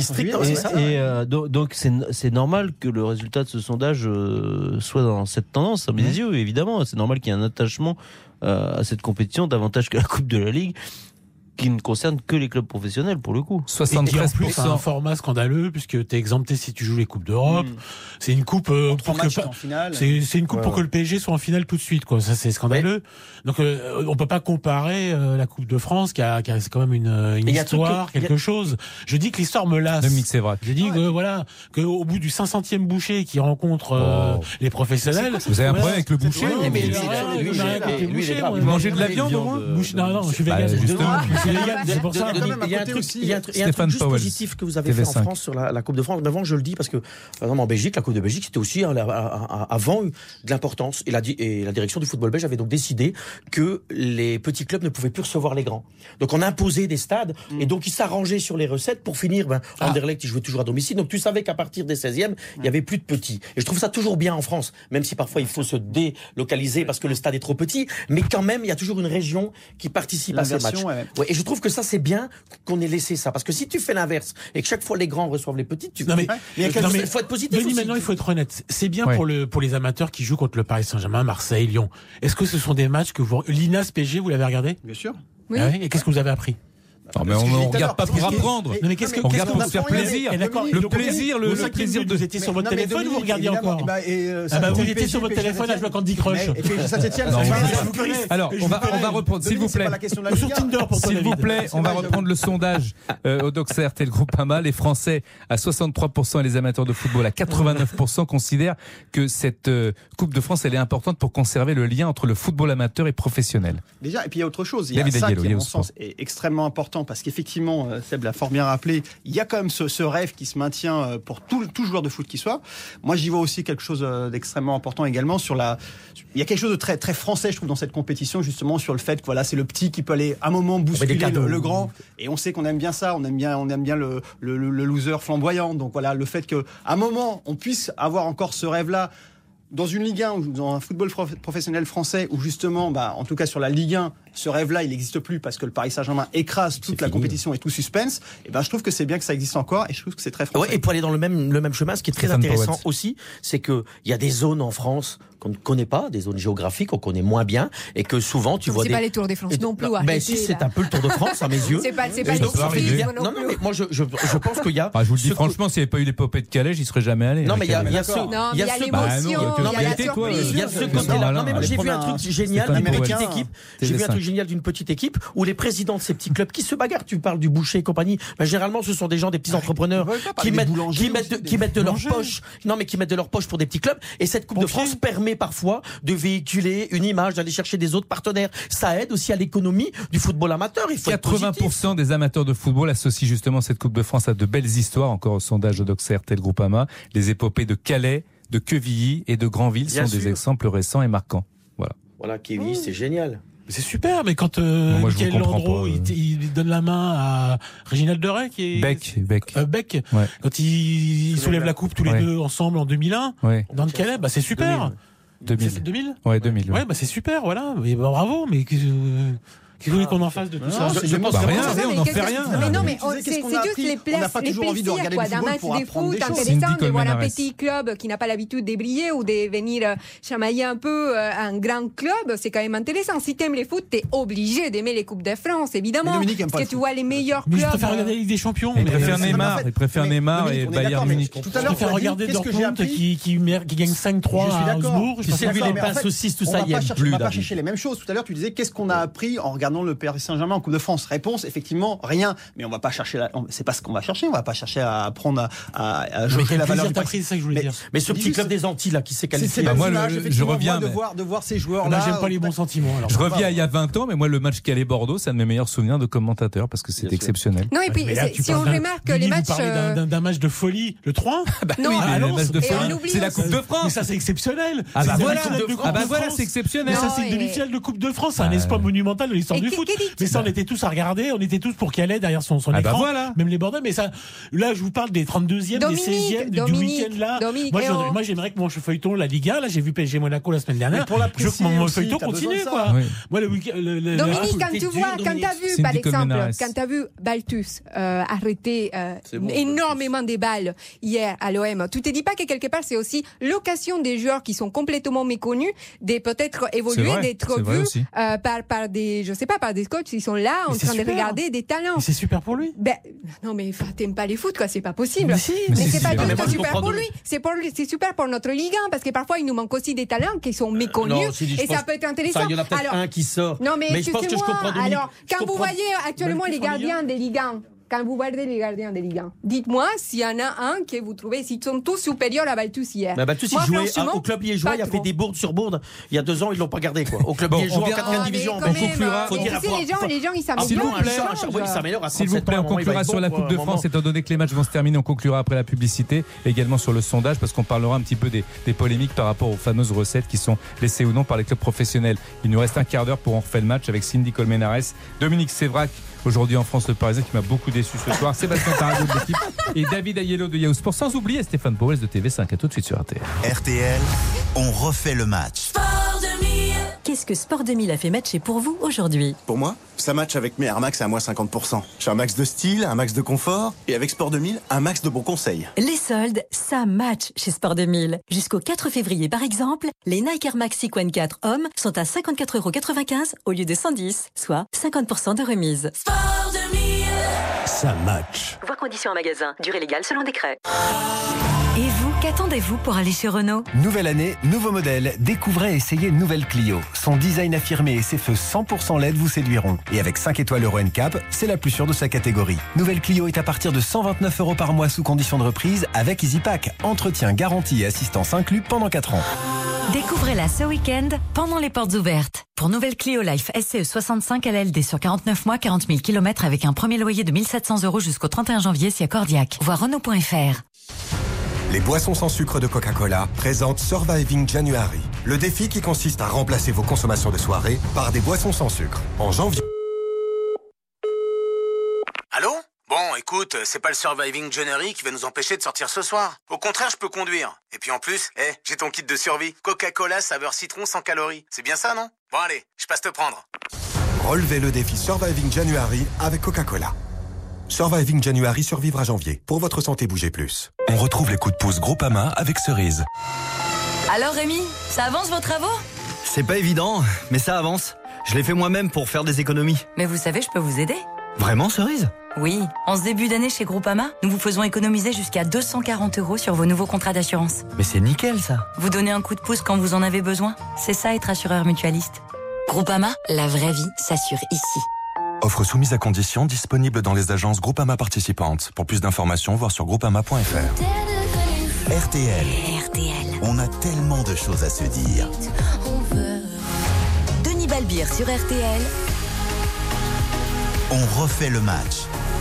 Donc c'est normal que le résultat de ce sondage soit dans cette tendance, à mes yeux, évidemment. C'est normal qu'il y ait un attachement à cette compétition, davantage que la Coupe de la Ligue, qui ne concerne que les clubs professionnels pour le coup. 73%. Et en plus, c'est un format scandaleux puisque t'es exempté si tu joues les coupes d'Europe. C'est une coupe pour que c'est une coupe pour que le PSG soit en finale tout de suite, quoi. Ça c'est scandaleux. Donc on peut pas comparer la Coupe de France qui a c'est quand même une histoire, quelque chose. Je dis que l'histoire me lasse. C'est vrai. Je dis que voilà, que au bout du 500e boucher qui rencontre les professionnels. Vous avez un problème avec le boucher? Vous mangez de la viande au moins? Non, je suis vegan. y a un truc juste positif que vous avez fait en France sur la Coupe de France. Mais avant, je le dis parce que, par exemple, en Belgique, la Coupe de Belgique, c'était aussi avant de l'importance. Et la direction du football belge avait donc décidé que les petits clubs ne pouvaient plus recevoir les grands. Donc on a imposé des stades et donc ils s'arrangeaient sur les recettes pour finir. Anderlecht, ils jouaient toujours à domicile. Donc tu savais qu'à partir des 16e, il y avait plus de petits. Et je trouve ça toujours bien en France, même si parfois il faut se délocaliser parce que le stade est trop petit. Mais quand même, il y a toujours une région qui participe à ces matchs. Ouais, et je trouve que ça, c'est bien qu'on ait laissé ça. Parce que si tu fais l'inverse et que chaque fois les grands reçoivent les petits, il faut être positif. Denis, maintenant, il faut être honnête. C'est bien pour les amateurs qui jouent contre le Paris Saint-Germain, Marseille, Lyon. Est-ce que ce sont des matchs que l'INAS PSG, vous l'avez regardé? Bien sûr. Oui. Ah oui, et qu'est-ce que vous avez appris? Non, mais on ne regarde pas pour apprendre. On regarde pour se faire plaisir. Le plaisir de. Vous étiez sur votre téléphone ou vous regardiez encore? Vous étiez sur votre téléphone à jouer à Candy Crush. Alors, on va reprendre, s'il vous plaît. S'il vous plaît, on va reprendre le sondage au Doxert et le Groupama. Les Français à 63% et les amateurs de football à 89% considèrent que cette Coupe de France, elle est importante pour conserver le lien entre le football amateur et professionnel. Déjà, et puis il y a autre chose. Il y a ça qui, à mon sens, est extrêmement important. Parce qu'effectivement, Seb l'a fort bien rappelé, il y a quand même ce rêve qui se maintient pour tout joueur de foot qui soit. Moi, j'y vois aussi quelque chose d'extrêmement important également il y a quelque chose de très, très français, je trouve, dans cette compétition, justement, sur le fait que c'est le petit qui peut aller à un moment bousculer le grand. Et on sait qu'on aime bien ça, on aime bien le loser flamboyant. Donc voilà, le fait qu'à un moment, on puisse avoir encore ce rêve-là, dans une Ligue 1 ou dans un football professionnel français où justement, en tout cas sur la Ligue 1, ce rêve-là, il n'existe plus parce que le Paris Saint-Germain écrase toute la compétition et tout suspense. Et je trouve que c'est bien que ça existe encore et je trouve que c'est très français. Ouais, et pour aller dans le même chemin, ce qui est très intéressant aussi, c'est que il y a des zones en France qu'on ne connaît pas, des zones géographiques qu'on connaît moins bien et que souvent tu vois c'est pas les Tours de France non plus. Si, c'est un peu le Tour de France à mes yeux. C'est pas les non, mais moi je pense qu'il y a. Je vous le dis franchement, s'il n'y avait pas eu l'épopée de Calais, j'y serais jamais allé. Non, mais il y a l'émotion, il y a la surprise. Il y a ce côté-là. Non, mais moi j'ai vu un truc génial d'une petite équipe. J'ai vu un truc génial d'une petite équipe où les présidents de ces petits clubs qui se bagarrent, tu parles du Boucher et compagnie, généralement ce sont des gens, des petits entrepreneurs qui mettent de leur poche, qui mettent de leur poche pour des petits clubs. Et cette Coupe de France permet parfois de véhiculer une image, d'aller chercher des autres partenaires. Ça aide aussi à l'économie du football amateur. Il faut 80% des amateurs de football associent justement cette Coupe de France à de belles histoires. Encore au sondage de Doxert et le Groupama, les épopées de Calais, de Quevilly et de Granville sont des exemples récents et marquants. Voilà, Quevilly, c'est génial. C'est super, mais quand Michael Landreau il donne la main à Réginald Deray qui est Beck. Quand il soulève la coupe tous les deux ensemble en 2001 dans le Calais, c'est super. 2000 Ouais, 2000. Ouais, c'est super, voilà. Mais bravo, mais qu'est-ce que vous voulez qu'on en fasse de tout ça? Rien, on n'en fait rien. Mais non, mais c'est juste les plaisirs, quoi. D'un match de foot intéressant, de voir un petit club qui n'a pas l'habitude de briller ou de venir chamailler un peu un grand club, c'est quand même intéressant. Si t'aimes les foot, t'es obligé d'aimer les Coupes de France, évidemment. Parce que tu vois les meilleurs clubs. Mais je préfère regarder la Ligue des Champions. Il préfère Neymar et Bayern Munich. Tout à l'heure, je préfère regarder Dortmund qui gagne 5-3 à Augsbourg. Tu sais, lui, les passes saucisses, tout ça, il y a plus. On va pas chercher les mêmes choses. Tout à l'heure, tu disais, qu'est-ce qu'on a appris en regardant le Paris Saint-Germain en Coupe de France? Réponse, effectivement, rien. Mais on va pas chercher c'est pas ce qu'on va chercher. On va pas chercher à apprendre à jouer la valeur du prix. C'est ça que je voulais dire. Mais ce petit club des Antilles là qui s'est qualifié. Moi, je reviens de voir ces joueurs là. J'aime pas les bons sentiments. Je reviens il y a 20 ans, mais moi le match Calais-Bordeaux, c'est un de mes meilleurs souvenirs de commentateur parce que c'était exceptionnel. Non, et puis si on remarque les matchs, vous parlez d'un match de folie, le 3. Non, le match de folie, c'est la Coupe de France. Mais ça c'est exceptionnel. Voilà, c'est exceptionnel. Mais ça c'est une demi-finale de Coupe de France, c'est un espoir monumental de l'histoire du foot. Mais ça on était tous à regarder, on était tous pour Calais derrière son écran. Même les Bordelais, mais ça, là je vous parle des 32e, des 16e, du week-end là. Moi j'aimerais que mon feuilleton, la Liga, là j'ai vu PSG Monaco la semaine dernière. Je veux que mon feuilleton continue quoi. Moi le week-end. Dominique, quand t'as vu par exemple, quand t'as vu Balthus arrêter énormément des balles hier à l'OM, tu te dis pas que quelque part c'est aussi l'occasion des joueurs qui sont complètement méconnus de peut-être évoluer, d'être vus par des, je sais pas, par des coachs qui sont là en train de regarder des talents. C'est super pour lui. Non mais t'aimes pas les foot quoi, c'est pas possible. Mais c'est pas du tout super pour lui. C'est super pour notre Ligue 1 parce que parfois il nous manque aussi des talents qui sont méconnus et ça peut être intéressant. Il y en a peut-être un qui sort. Non mais je pense que je comprends Dominique. Alors quand vous voyez actuellement les gardiens des Ligue 1 quand vous regardez les gardiens de Ligue 1, dites-moi s'il y en a un que vous trouvez, s'ils sont tous supérieurs à Balthus hier. Balthus, il jouait au club liégeois, il a fait des bourdes sur bourdes. Il y a 2 ans, ils l'ont pas gardé, quoi. Au club liégeois, en 4e division. On conclura. Les gens, ils s'améliorent. S'il vous plaît, on conclura sur la Coupe de France, étant donné que les matchs vont se terminer. On conclura après la publicité, également sur le sondage, parce qu'on parlera un petit peu des polémiques par rapport aux fameuses recettes qui sont laissées ou non par les clubs professionnels. Il nous reste un quart d'heure pour en refaire le match avec Cindy Colmenares, Dominique Sévrac, aujourd'hui en France, le Parisien, qui m'a beaucoup déçu ce soir, Sébastien Tarago de l'équipe et David Aiello de Yahoo Sport, sans oublier Stéphane Powell de TV5. À tout de suite sur RTL. RTL, on refait le match. Qu'est-ce que Sport 2000 a fait matcher pour vous aujourd'hui? Pour moi, ça match avec mes Air Max à moins 50%. J'ai un max de style, un max de confort, et avec Sport 2000, un max de bons conseils. Les soldes, ça match chez Sport 2000. Jusqu'au 4 février, par exemple, les Nike Air Max Sequence 4 hommes sont à 54,95€ au lieu de 110, soit 50% de remise. Sport 2000. Ça match. Voir conditions en magasin. Durée légale selon décret. Et vous, qu'attendez-vous pour aller chez Renault? Nouvelle année, nouveau modèle. Découvrez et essayez nouvelle Clio. Son design affirmé et ses feux 100% LED vous séduiront. Et avec 5 étoiles Euro NCAP, c'est la plus sûre de sa catégorie. Nouvelle Clio est à partir de 129€ par mois sous condition de reprise avec EasyPack. Entretien, garantie et assistance inclus pendant 4 ans. Découvrez-la ce week-end pendant les portes ouvertes. Pour nouvelle Clio Life SCE 65 LLD sur 49 mois, 40 000 km avec un premier loyer de 1 700€ jusqu'au 31 janvier si accordiaque. Voir Renault.fr. Les boissons sans sucre de Coca-Cola présentent Surviving January. Le défi qui consiste à remplacer vos consommations de soirée par des boissons sans sucre. En janvier... Allô ? Bon, écoute, c'est pas le Surviving January qui va nous empêcher de sortir ce soir. Au contraire, je peux conduire. Et puis en plus, j'ai ton kit de survie. Coca-Cola saveur citron sans calories. C'est bien ça, non ? Bon allez, je passe te prendre. Relevez le défi Surviving January avec Coca-Cola. Surviving January, survivre à janvier. Pour votre santé, bougez plus. On retrouve les coups de pouce Groupama avec Cerise. Alors Rémi, ça avance vos travaux? C'est pas évident, mais ça avance. Je l'ai fait moi-même pour faire des économies. Mais vous savez, je peux vous aider. Vraiment, Cerise? Oui, en ce début d'année chez Groupama, nous vous faisons économiser jusqu'à 240€ sur vos nouveaux contrats d'assurance. Mais c'est nickel ça. Vous donnez un coup de pouce quand vous en avez besoin. C'est ça être assureur mutualiste. Groupama, la vraie vie s'assure ici. Offre soumise à conditions, disponible dans les agences Groupama participantes. Pour plus d'informations, voir sur groupama.fr. RTL. On a tellement de choses à se dire. Denis Balbir sur RTL. On refait le match.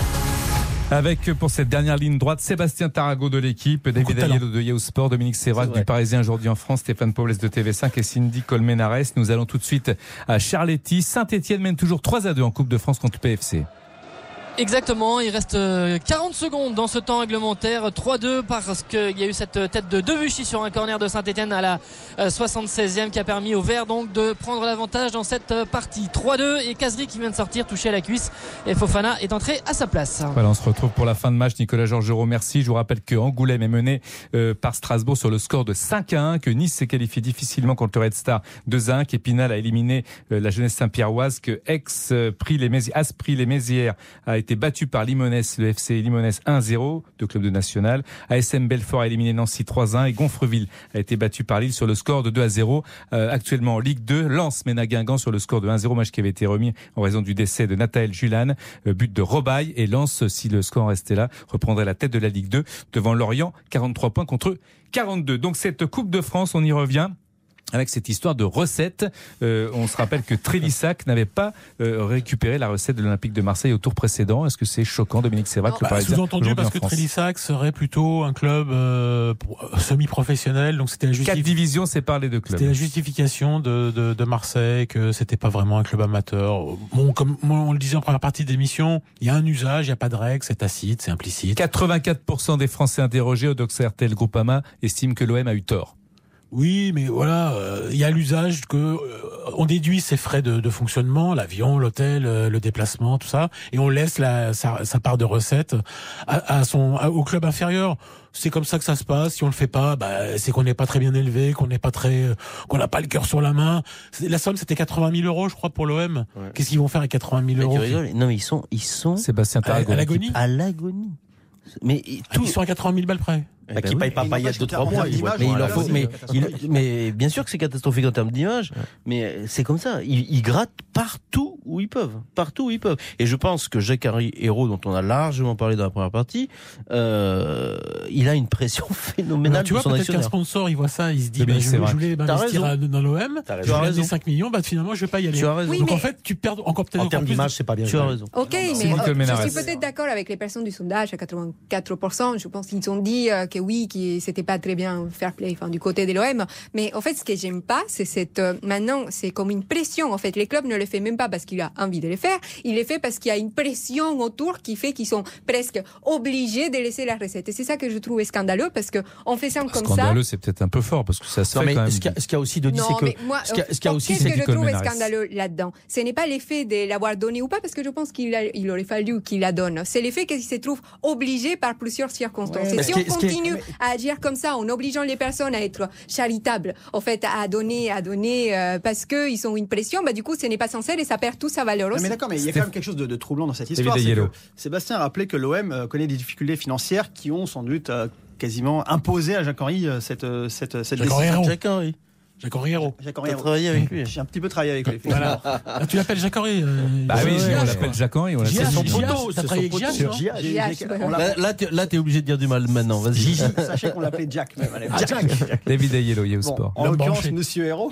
Avec, pour cette dernière ligne droite, Sébastien Tarago de l'équipe, David Aiello de Yahoo Sport, Dominique Sévrac du Parisien aujourd'hui en France, Stéphane Powell de TV5 et Cindy Colmenares. Nous allons tout de suite à Charletti. Saint-Etienne mène toujours 3-2 en Coupe de France contre le PFC. Exactement, il reste 40 secondes dans ce temps réglementaire, 3-2 parce qu'il y a eu cette tête de Debuchy sur un corner de Saint-Etienne à la 76e qui a permis aux Verts donc de prendre l'avantage dans cette partie. 3-2 et Kazri qui vient de sortir, touché à la cuisse et Fofana est entré à sa place. Voilà, on se retrouve pour la fin de match. Nicolas Georgerot, merci. Je vous rappelle que Angoulême est mené par Strasbourg sur le score de 5-1, que Nice s'est qualifié difficilement contre le Red Star 2-1, qu'Épinal a éliminé la jeunesse Saint-Pierroise, que Aspris les Mézières a été battu par Limonès, le FC Limonès 1-0, deux clubs de national. ASM Belfort a éliminé Nancy 3-1 et Gonfreville a été battu par Lille sur le score de 2-0. Actuellement en Ligue 2, Lens mène à Guingamp sur le score de 1-0, match qui avait été remis en raison du décès de Nathaël Julan, but de Robaille, et Lens, si le score restait là, reprendrait la tête de la Ligue 2 devant Lorient, 43 points contre 42. Donc cette Coupe de France, on y revient avec cette histoire de recette. On se rappelle que Trélissac n'avait pas récupéré la recette de l'Olympique de Marseille au tour précédent. Est-ce que c'est choquant, Dominique Sévrac, le Parisien sous-entendu parce que Trélissac serait plutôt un club semi-professionnel, donc c'était la 4 divisions séparent les deux clubs. C'était la justification de Marseille que c'était pas vraiment un club amateur. Bon, comme on le disait en première partie d'émission, il y a un usage, il n'y a pas de règles, c'est tacite, c'est implicite. 84% des Français interrogés au Dox RTL Groupama estiment que l'OM a eu tort. Oui, mais voilà, il y a l'usage que on déduit ses frais de fonctionnement, l'avion, l'hôtel, le déplacement, tout ça, et on laisse sa part de recette au club inférieur. C'est comme ça que ça se passe. Si on le fait pas, c'est qu'on n'est pas très bien élevé, qu'on n'a pas le cœur sur la main. La somme, c'était 80 000 euros, je crois, pour l'OM. Ouais. Qu'est-ce qu'ils vont faire avec 80 000 euros? Non, mais ils sont Sébastien Tarago. À l'agonie. À l'agonie. Mais ils sont à 80 000 balles près. Qui paye pas Payet de 3 mois. Mais il en faut. Mais bien sûr que c'est catastrophique en termes d'image. Mais c'est comme ça. Ils grattent partout où ils peuvent. Partout où ils peuvent. Et je pense que Jacques-Henri Hérault, dont on a largement parlé dans la première partie, il a une pression phénoménale. Tu vois, peut-être qu'un sponsor, il voit ça, il se dit, je voulais investir dans l'OM, je vais gagner 5 millions, finalement, je vais pas y aller. Tu as raison. Donc en fait, tu perds encore peut-être. En termes d'image, c'est pas bien. Tu as raison. Ok, mais je suis peut-être d'accord avec les personnes du sondage à 84%. Je pense qu'ils ont dit que oui, que c'était pas très bien fair play, du côté de l'OM. Mais en fait, ce que j'aime pas, c'est cette, maintenant, c'est comme une pression. En fait, les clubs ne le font même pas parce qu'il a envie de le faire. Il le fait parce qu'il y a une pression autour qui fait qu'ils sont presque obligés de laisser la recette. Et c'est ça que je trouve scandaleux parce que en faisant comme ça. Scandaleux, c'est peut-être un peu fort parce que ça se fait quand même. Ce qu'il y a aussi de dit, c'est que. Ce que je trouve scandaleux là-dedans, ce n'est pas l'effet de l'avoir donné ou pas, parce que je pense qu'il aurait fallu qu'il la donne. C'est l'effet qu'il se trouve obligé par plusieurs circonstances. Et si on continue à agir comme ça, en obligeant les personnes à être charitables, en fait, à donner parce qu'ils ont une pression, du coup, ce n'est pas sincère et ça perd toute sa valeur aussi. Mais d'accord, mais il y a quand même quelque chose de troublant dans cette histoire. C'est que Sébastien a rappelé que l'OM connaît des difficultés financières qui ont sans doute quasiment imposé à Jacques-Henri cette décision. Jacques-Henri Hérault. Tu as travaillé avec lui. J'ai un petit peu travaillé avec lui. Voilà. Tu l'appelles Jacques-Henri. Oui, on l'appelle Jacques-Henri. C'est son poteau. T'as travaillé avec Giac. Là, t'es obligé de dire du mal maintenant. Vas-y. Sachez qu'on l'appelait Jack même. Jack. David Aiello, Yahoo Sport. En l'occurrence, Monsieur Hérault.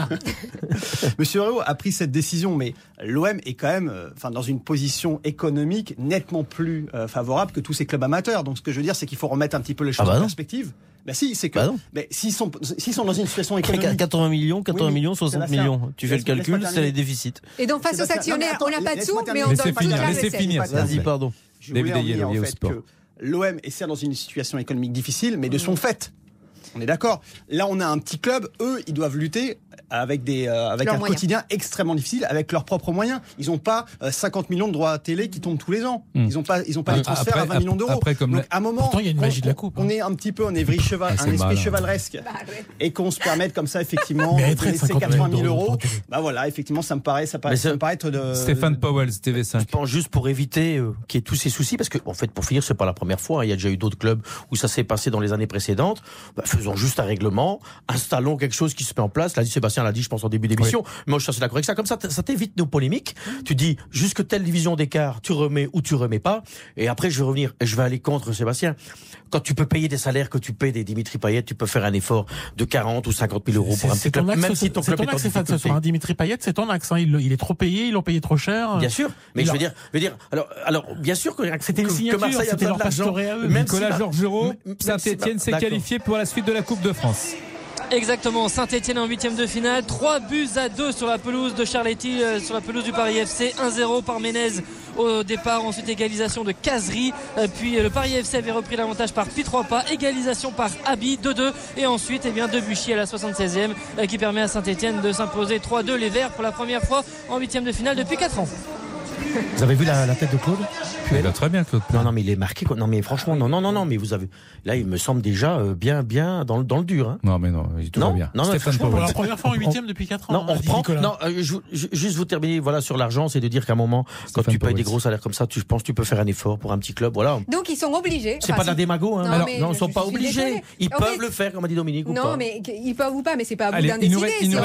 Monsieur Hérault a pris cette décision, mais l'OM est quand même dans une position économique nettement plus favorable que tous ces clubs amateurs. Donc, ce que je veux dire, c'est qu'il faut remettre un petit peu les choses en perspective. Si, c'est que. Mais s'ils sont dans une situation économique. 80 millions, 60 millions. Tu fais le calcul, c'est les déficits. Et donc, face aux actionnaires, on n'a pas de sous, mais on donne pas de la recette. Laissez finir. Vas-y, pardon. Je voulais en dire, en fait, que l'OM est certes dans une situation économique difficile, mais de son fait. On est d'accord. Là, on a un petit club. Eux, ils doivent lutter avec un quotidien extrêmement difficile, avec leurs propres moyens. Ils n'ont pas 50 millions de droits à télé qui tombent tous les ans. Ils n'ont pas les transferts à 20 millions d'euros. Donc, à un moment, pourtant, il y a une magie de la coupe. On est un petit peu un esprit chevaleresque, et qu'on se permette comme ça, effectivement, de laisser 80 000 euros. Voilà, effectivement, ça me paraît être de. Stéphane Powell, TV5. Je pense juste pour éviter qu'il y ait tous ces soucis, parce que en fait, pour finir, c'est pas la première fois. Il y a déjà eu d'autres clubs où ça s'est passé dans les années précédentes. Faisons juste un règlement, installons quelque chose qui se met en place. Là, Sébastien l'a dit, je pense, en début d'émission. Oui. Moi, je suis assez d'accord avec ça. Comme ça t'évite nos polémiques. Tu dis, jusque telle division d'écart, tu remets ou tu remets pas. Et après, je vais revenir et je vais aller contre Sébastien. Quand tu peux payer des salaires que tu payes des Dimitri Payet, tu peux faire un effort de 40 ou 50 000 euros pour un petit club. Même si ton club est en difficulté. Un Dimitri Payet, c'est ton axe. Il est trop payé, ils l'ont payé trop cher. Bien sûr. Mais je veux dire, alors, bien sûr que c'était une signature, Marseille a besoin d'argent. Nicolas Georgerot, Saint-Etienne s'est qualifié pour la suite de la Coupe de France. Exactement, Saint-Etienne en 8e de finale, 3-2 sur la pelouse de Charletti, sur la pelouse du Paris FC, 1-0 par Menez au départ, ensuite égalisation de Kazri, puis le Paris FC avait repris l'avantage par Pietropa, égalisation par Abi, 2-2, et ensuite Debuchy à la 76e qui permet à Saint-Etienne de s'imposer 3-2, les Verts pour la première fois en 8e de finale depuis 4 ans. Vous avez vu la tête de Claude Il va très bien, Claude. Non, mais il est marqué. Non, mais franchement, non, mais vous avez. Là, il me semble déjà bien dans le dur. Hein. Non, mais non, tout va bien. Non, pour la première fois en 8e depuis 4 ans. Non, on reprend. Non, juste vous terminer sur l'argent, c'est de dire qu'à un moment, quand tu payes des gros salaires comme ça, tu penses que tu peux faire un effort pour un petit club. Voilà. Donc, ils sont obligés. C'est pas de la démago. Hein. Non, ils ne sont pas obligés. Ils peuvent le faire, comme a dit Dominique. Non, mais ils peuvent ou pas, mais c'est pas à vous d'en décider. Il nous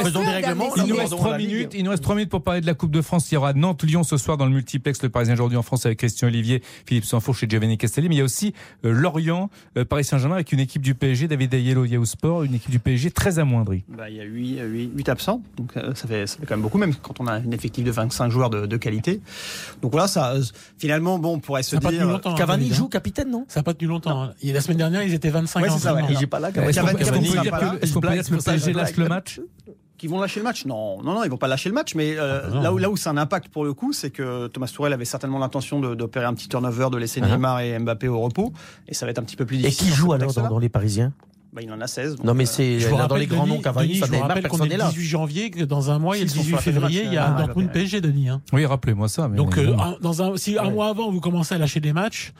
reste 3 minutes pour parler de la Coupe de France. Il y aura Nantes-Lyon ce soir dans le multiplex Le Parisien aujourd'hui en France avec Christian Olivier, Philippe Sanfourche et Giovanni Castelli. Mais il y a aussi Lorient, Paris Saint-Germain avec une équipe du PSG, David Aiello, Yahoo Sport, une équipe du PSG très amoindrie. Il y a 8 absents, donc ça fait quand même beaucoup, même quand on a un effectif de 25 joueurs de qualité. Donc voilà, ça finalement, on pourrait se dire... Cavani joue capitaine, non? Ça n'a pas tenu longtemps. Hein. La semaine dernière, ils étaient 25. Ouais, c'est ça, il n'est pas là. Est-ce qu'on peut dire que le PSG lâche le match? Qui vont lâcher le match? Non, ils vont pas lâcher le match, mais là où c'est un impact pour le coup, c'est que Thomas Tuchel avait certainement l'intention d'opérer un petit turnover, de laisser Neymar et Mbappé au repos, et ça va être un petit peu plus difficile. Et qui joue alors dans les Parisiens? Il en a 16. Non, mais c'est dans les grands noms Cavani, ça Neymar, personne n'est là. Le 18 janvier, dans un mois, il y a le 18 février, il y a Dortmund PSG, Denis. Oui, rappelez-moi ça. Donc, si un mois avant, vous commencez à lâcher des matchs,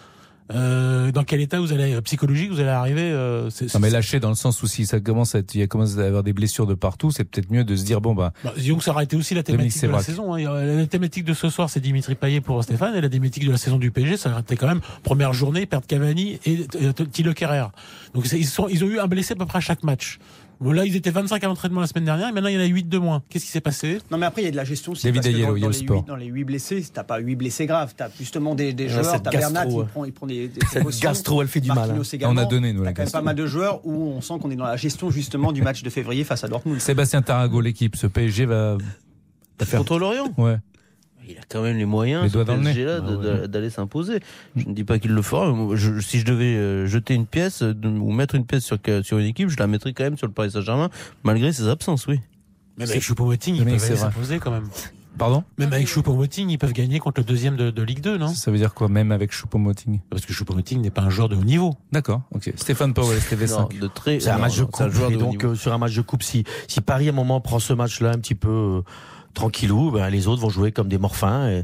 dans quel état psychologique vous allez arriver. Non, mais lâcher dans le sens où si ça commence à avoir des blessures de partout, c'est peut-être mieux de se dire disons que ça aurait été aussi la thématique de la saison. La thématique de ce soir, c'est Dimitri Payet pour Stéphane, et la thématique de la saison du PSG, ça aurait été quand même première journée, perdre Cavani et Thilo Kehrer. Donc ils ont eu un blessé à peu près à chaque match. Bon, là, ils étaient 25 à l'entraînement la semaine dernière, et maintenant il y en a 8 de moins. Qu'est-ce qui s'est passé? Non, mais après, il y a de la gestion. David Ayello, il y a le sport. Dans les 8 blessés, t'as pas 8 blessés graves. T'as justement des joueurs. T'as Bernat, il prend des cette gastro, elle fait du mal. On a donné, nous, la gastro. Quand même pas mal de joueurs où on sent qu'on est dans la gestion, justement, du match de février face à Dortmund. Sébastien Tarago, l'équipe, ce PSG va faire contre Lorient. Ouais. Il a quand même les moyens, ce PSG-là, d'aller s'imposer. Je ne dis pas qu'il le fera. Si je devais jeter une pièce ou mettre une pièce sur une équipe, je la mettrais quand même sur le Paris Saint-Germain, malgré ses absences, oui. Même avec Choupo-Moting, ils peuvent aller s'imposer quand même. Pardon? Même avec Choupo-Moting, ils peuvent gagner contre le deuxième de Ligue 2, non? Ça veut dire quoi, même avec Choupo-Moting? Parce que Choupo-Moting n'est pas un joueur de haut niveau. D'accord, ok. Stéphane Powell, TV5. C'est un match de coupe. Et donc, sur un match de coupe, si Paris, à un moment, prend ce match-là un petit peu tranquillou, les autres vont jouer comme des morphins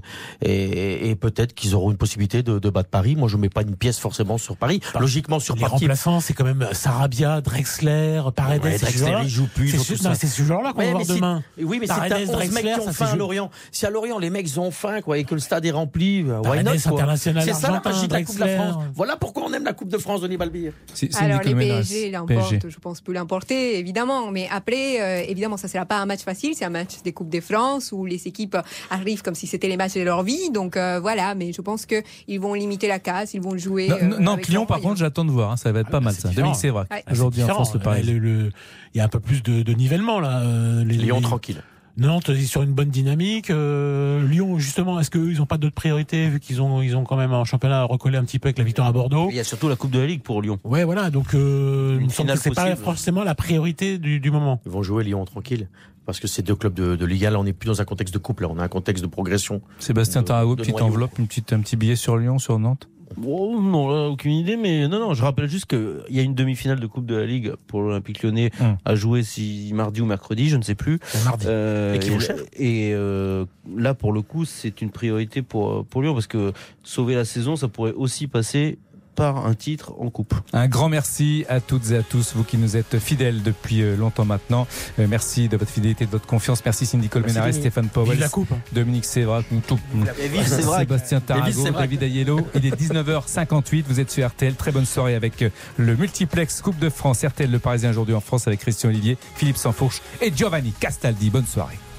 et peut-être qu'ils auront une possibilité de battre Paris. Moi, je mets pas une pièce forcément sur Paris. Logiquement, sur les remplaçants, c'est quand même Sarabia, Drexler, Paredes. Drexler, il joue plus. C'est ce joueur-là qu'on va voir demain. Oui, mais c'est 11 mecs qui ont faim à Lorient. Si à Lorient, les mecs ont faim, et que le stade est rempli, why not, c'est ça la magie de la Coupe de la France. Voilà pourquoi on aime la Coupe de France, Denis Balbir. Alors, les PSG l'emportent, je pense, peut l'emporter, évidemment. Mais après, évidemment, ça sera pas un match facile, c'est un match des Coupes de France où les équipes arrivent comme si c'était les matchs de leur vie. Donc voilà, mais je pense qu'ils vont limiter la casse, ils vont jouer. Nantes-Lyon, par contre, j'attends de voir. Ça va être pas mal, ça. Dominique Sévrac. Aujourd'hui en France, le Paris. Il y a un peu plus de nivellement, là. Lyon, tranquille. Nantes est sur une bonne dynamique. Lyon, justement, est-ce qu'eux, ils n'ont pas d'autres priorités vu qu'ils ont quand même un championnat recollé un petit peu avec la victoire à Bordeaux? Il y a surtout la Coupe de la Ligue pour Lyon. Ouais, voilà. Donc, c'est pas forcément la priorité du moment. Ils vont jouer Lyon tranquille. Parce que ces deux clubs de Liga, là, on n'est plus dans un contexte de coupe, là, on a un contexte de progression. Sébastien Tarago, petite enveloppe, un petit billet sur Lyon, sur Nantes? Oh, non, là, aucune idée, mais non, je rappelle juste qu'il y a une demi-finale de Coupe de la Ligue pour l'Olympique Lyonnais à jouer mardi ou mercredi, je ne sais plus. Mardi. Et là, pour le coup, c'est une priorité pour Lyon, parce que sauver la saison, ça pourrait aussi passer par un titre en coupe. Un grand merci à toutes et à tous, vous qui nous êtes fidèles depuis longtemps maintenant. Merci de votre fidélité, de votre confiance. Merci Cindy Colmenares, Stéphane Powell, Dominique Sévrac, Sébastien Tarago, David Ayello. Il est 19h58, vous êtes sur RTL. Très bonne soirée avec le multiplex Coupe de France. RTL Le Parisien aujourd'hui en France avec Christian Olivier, Philippe Sansfourche et Giovanni Castaldi. Bonne soirée.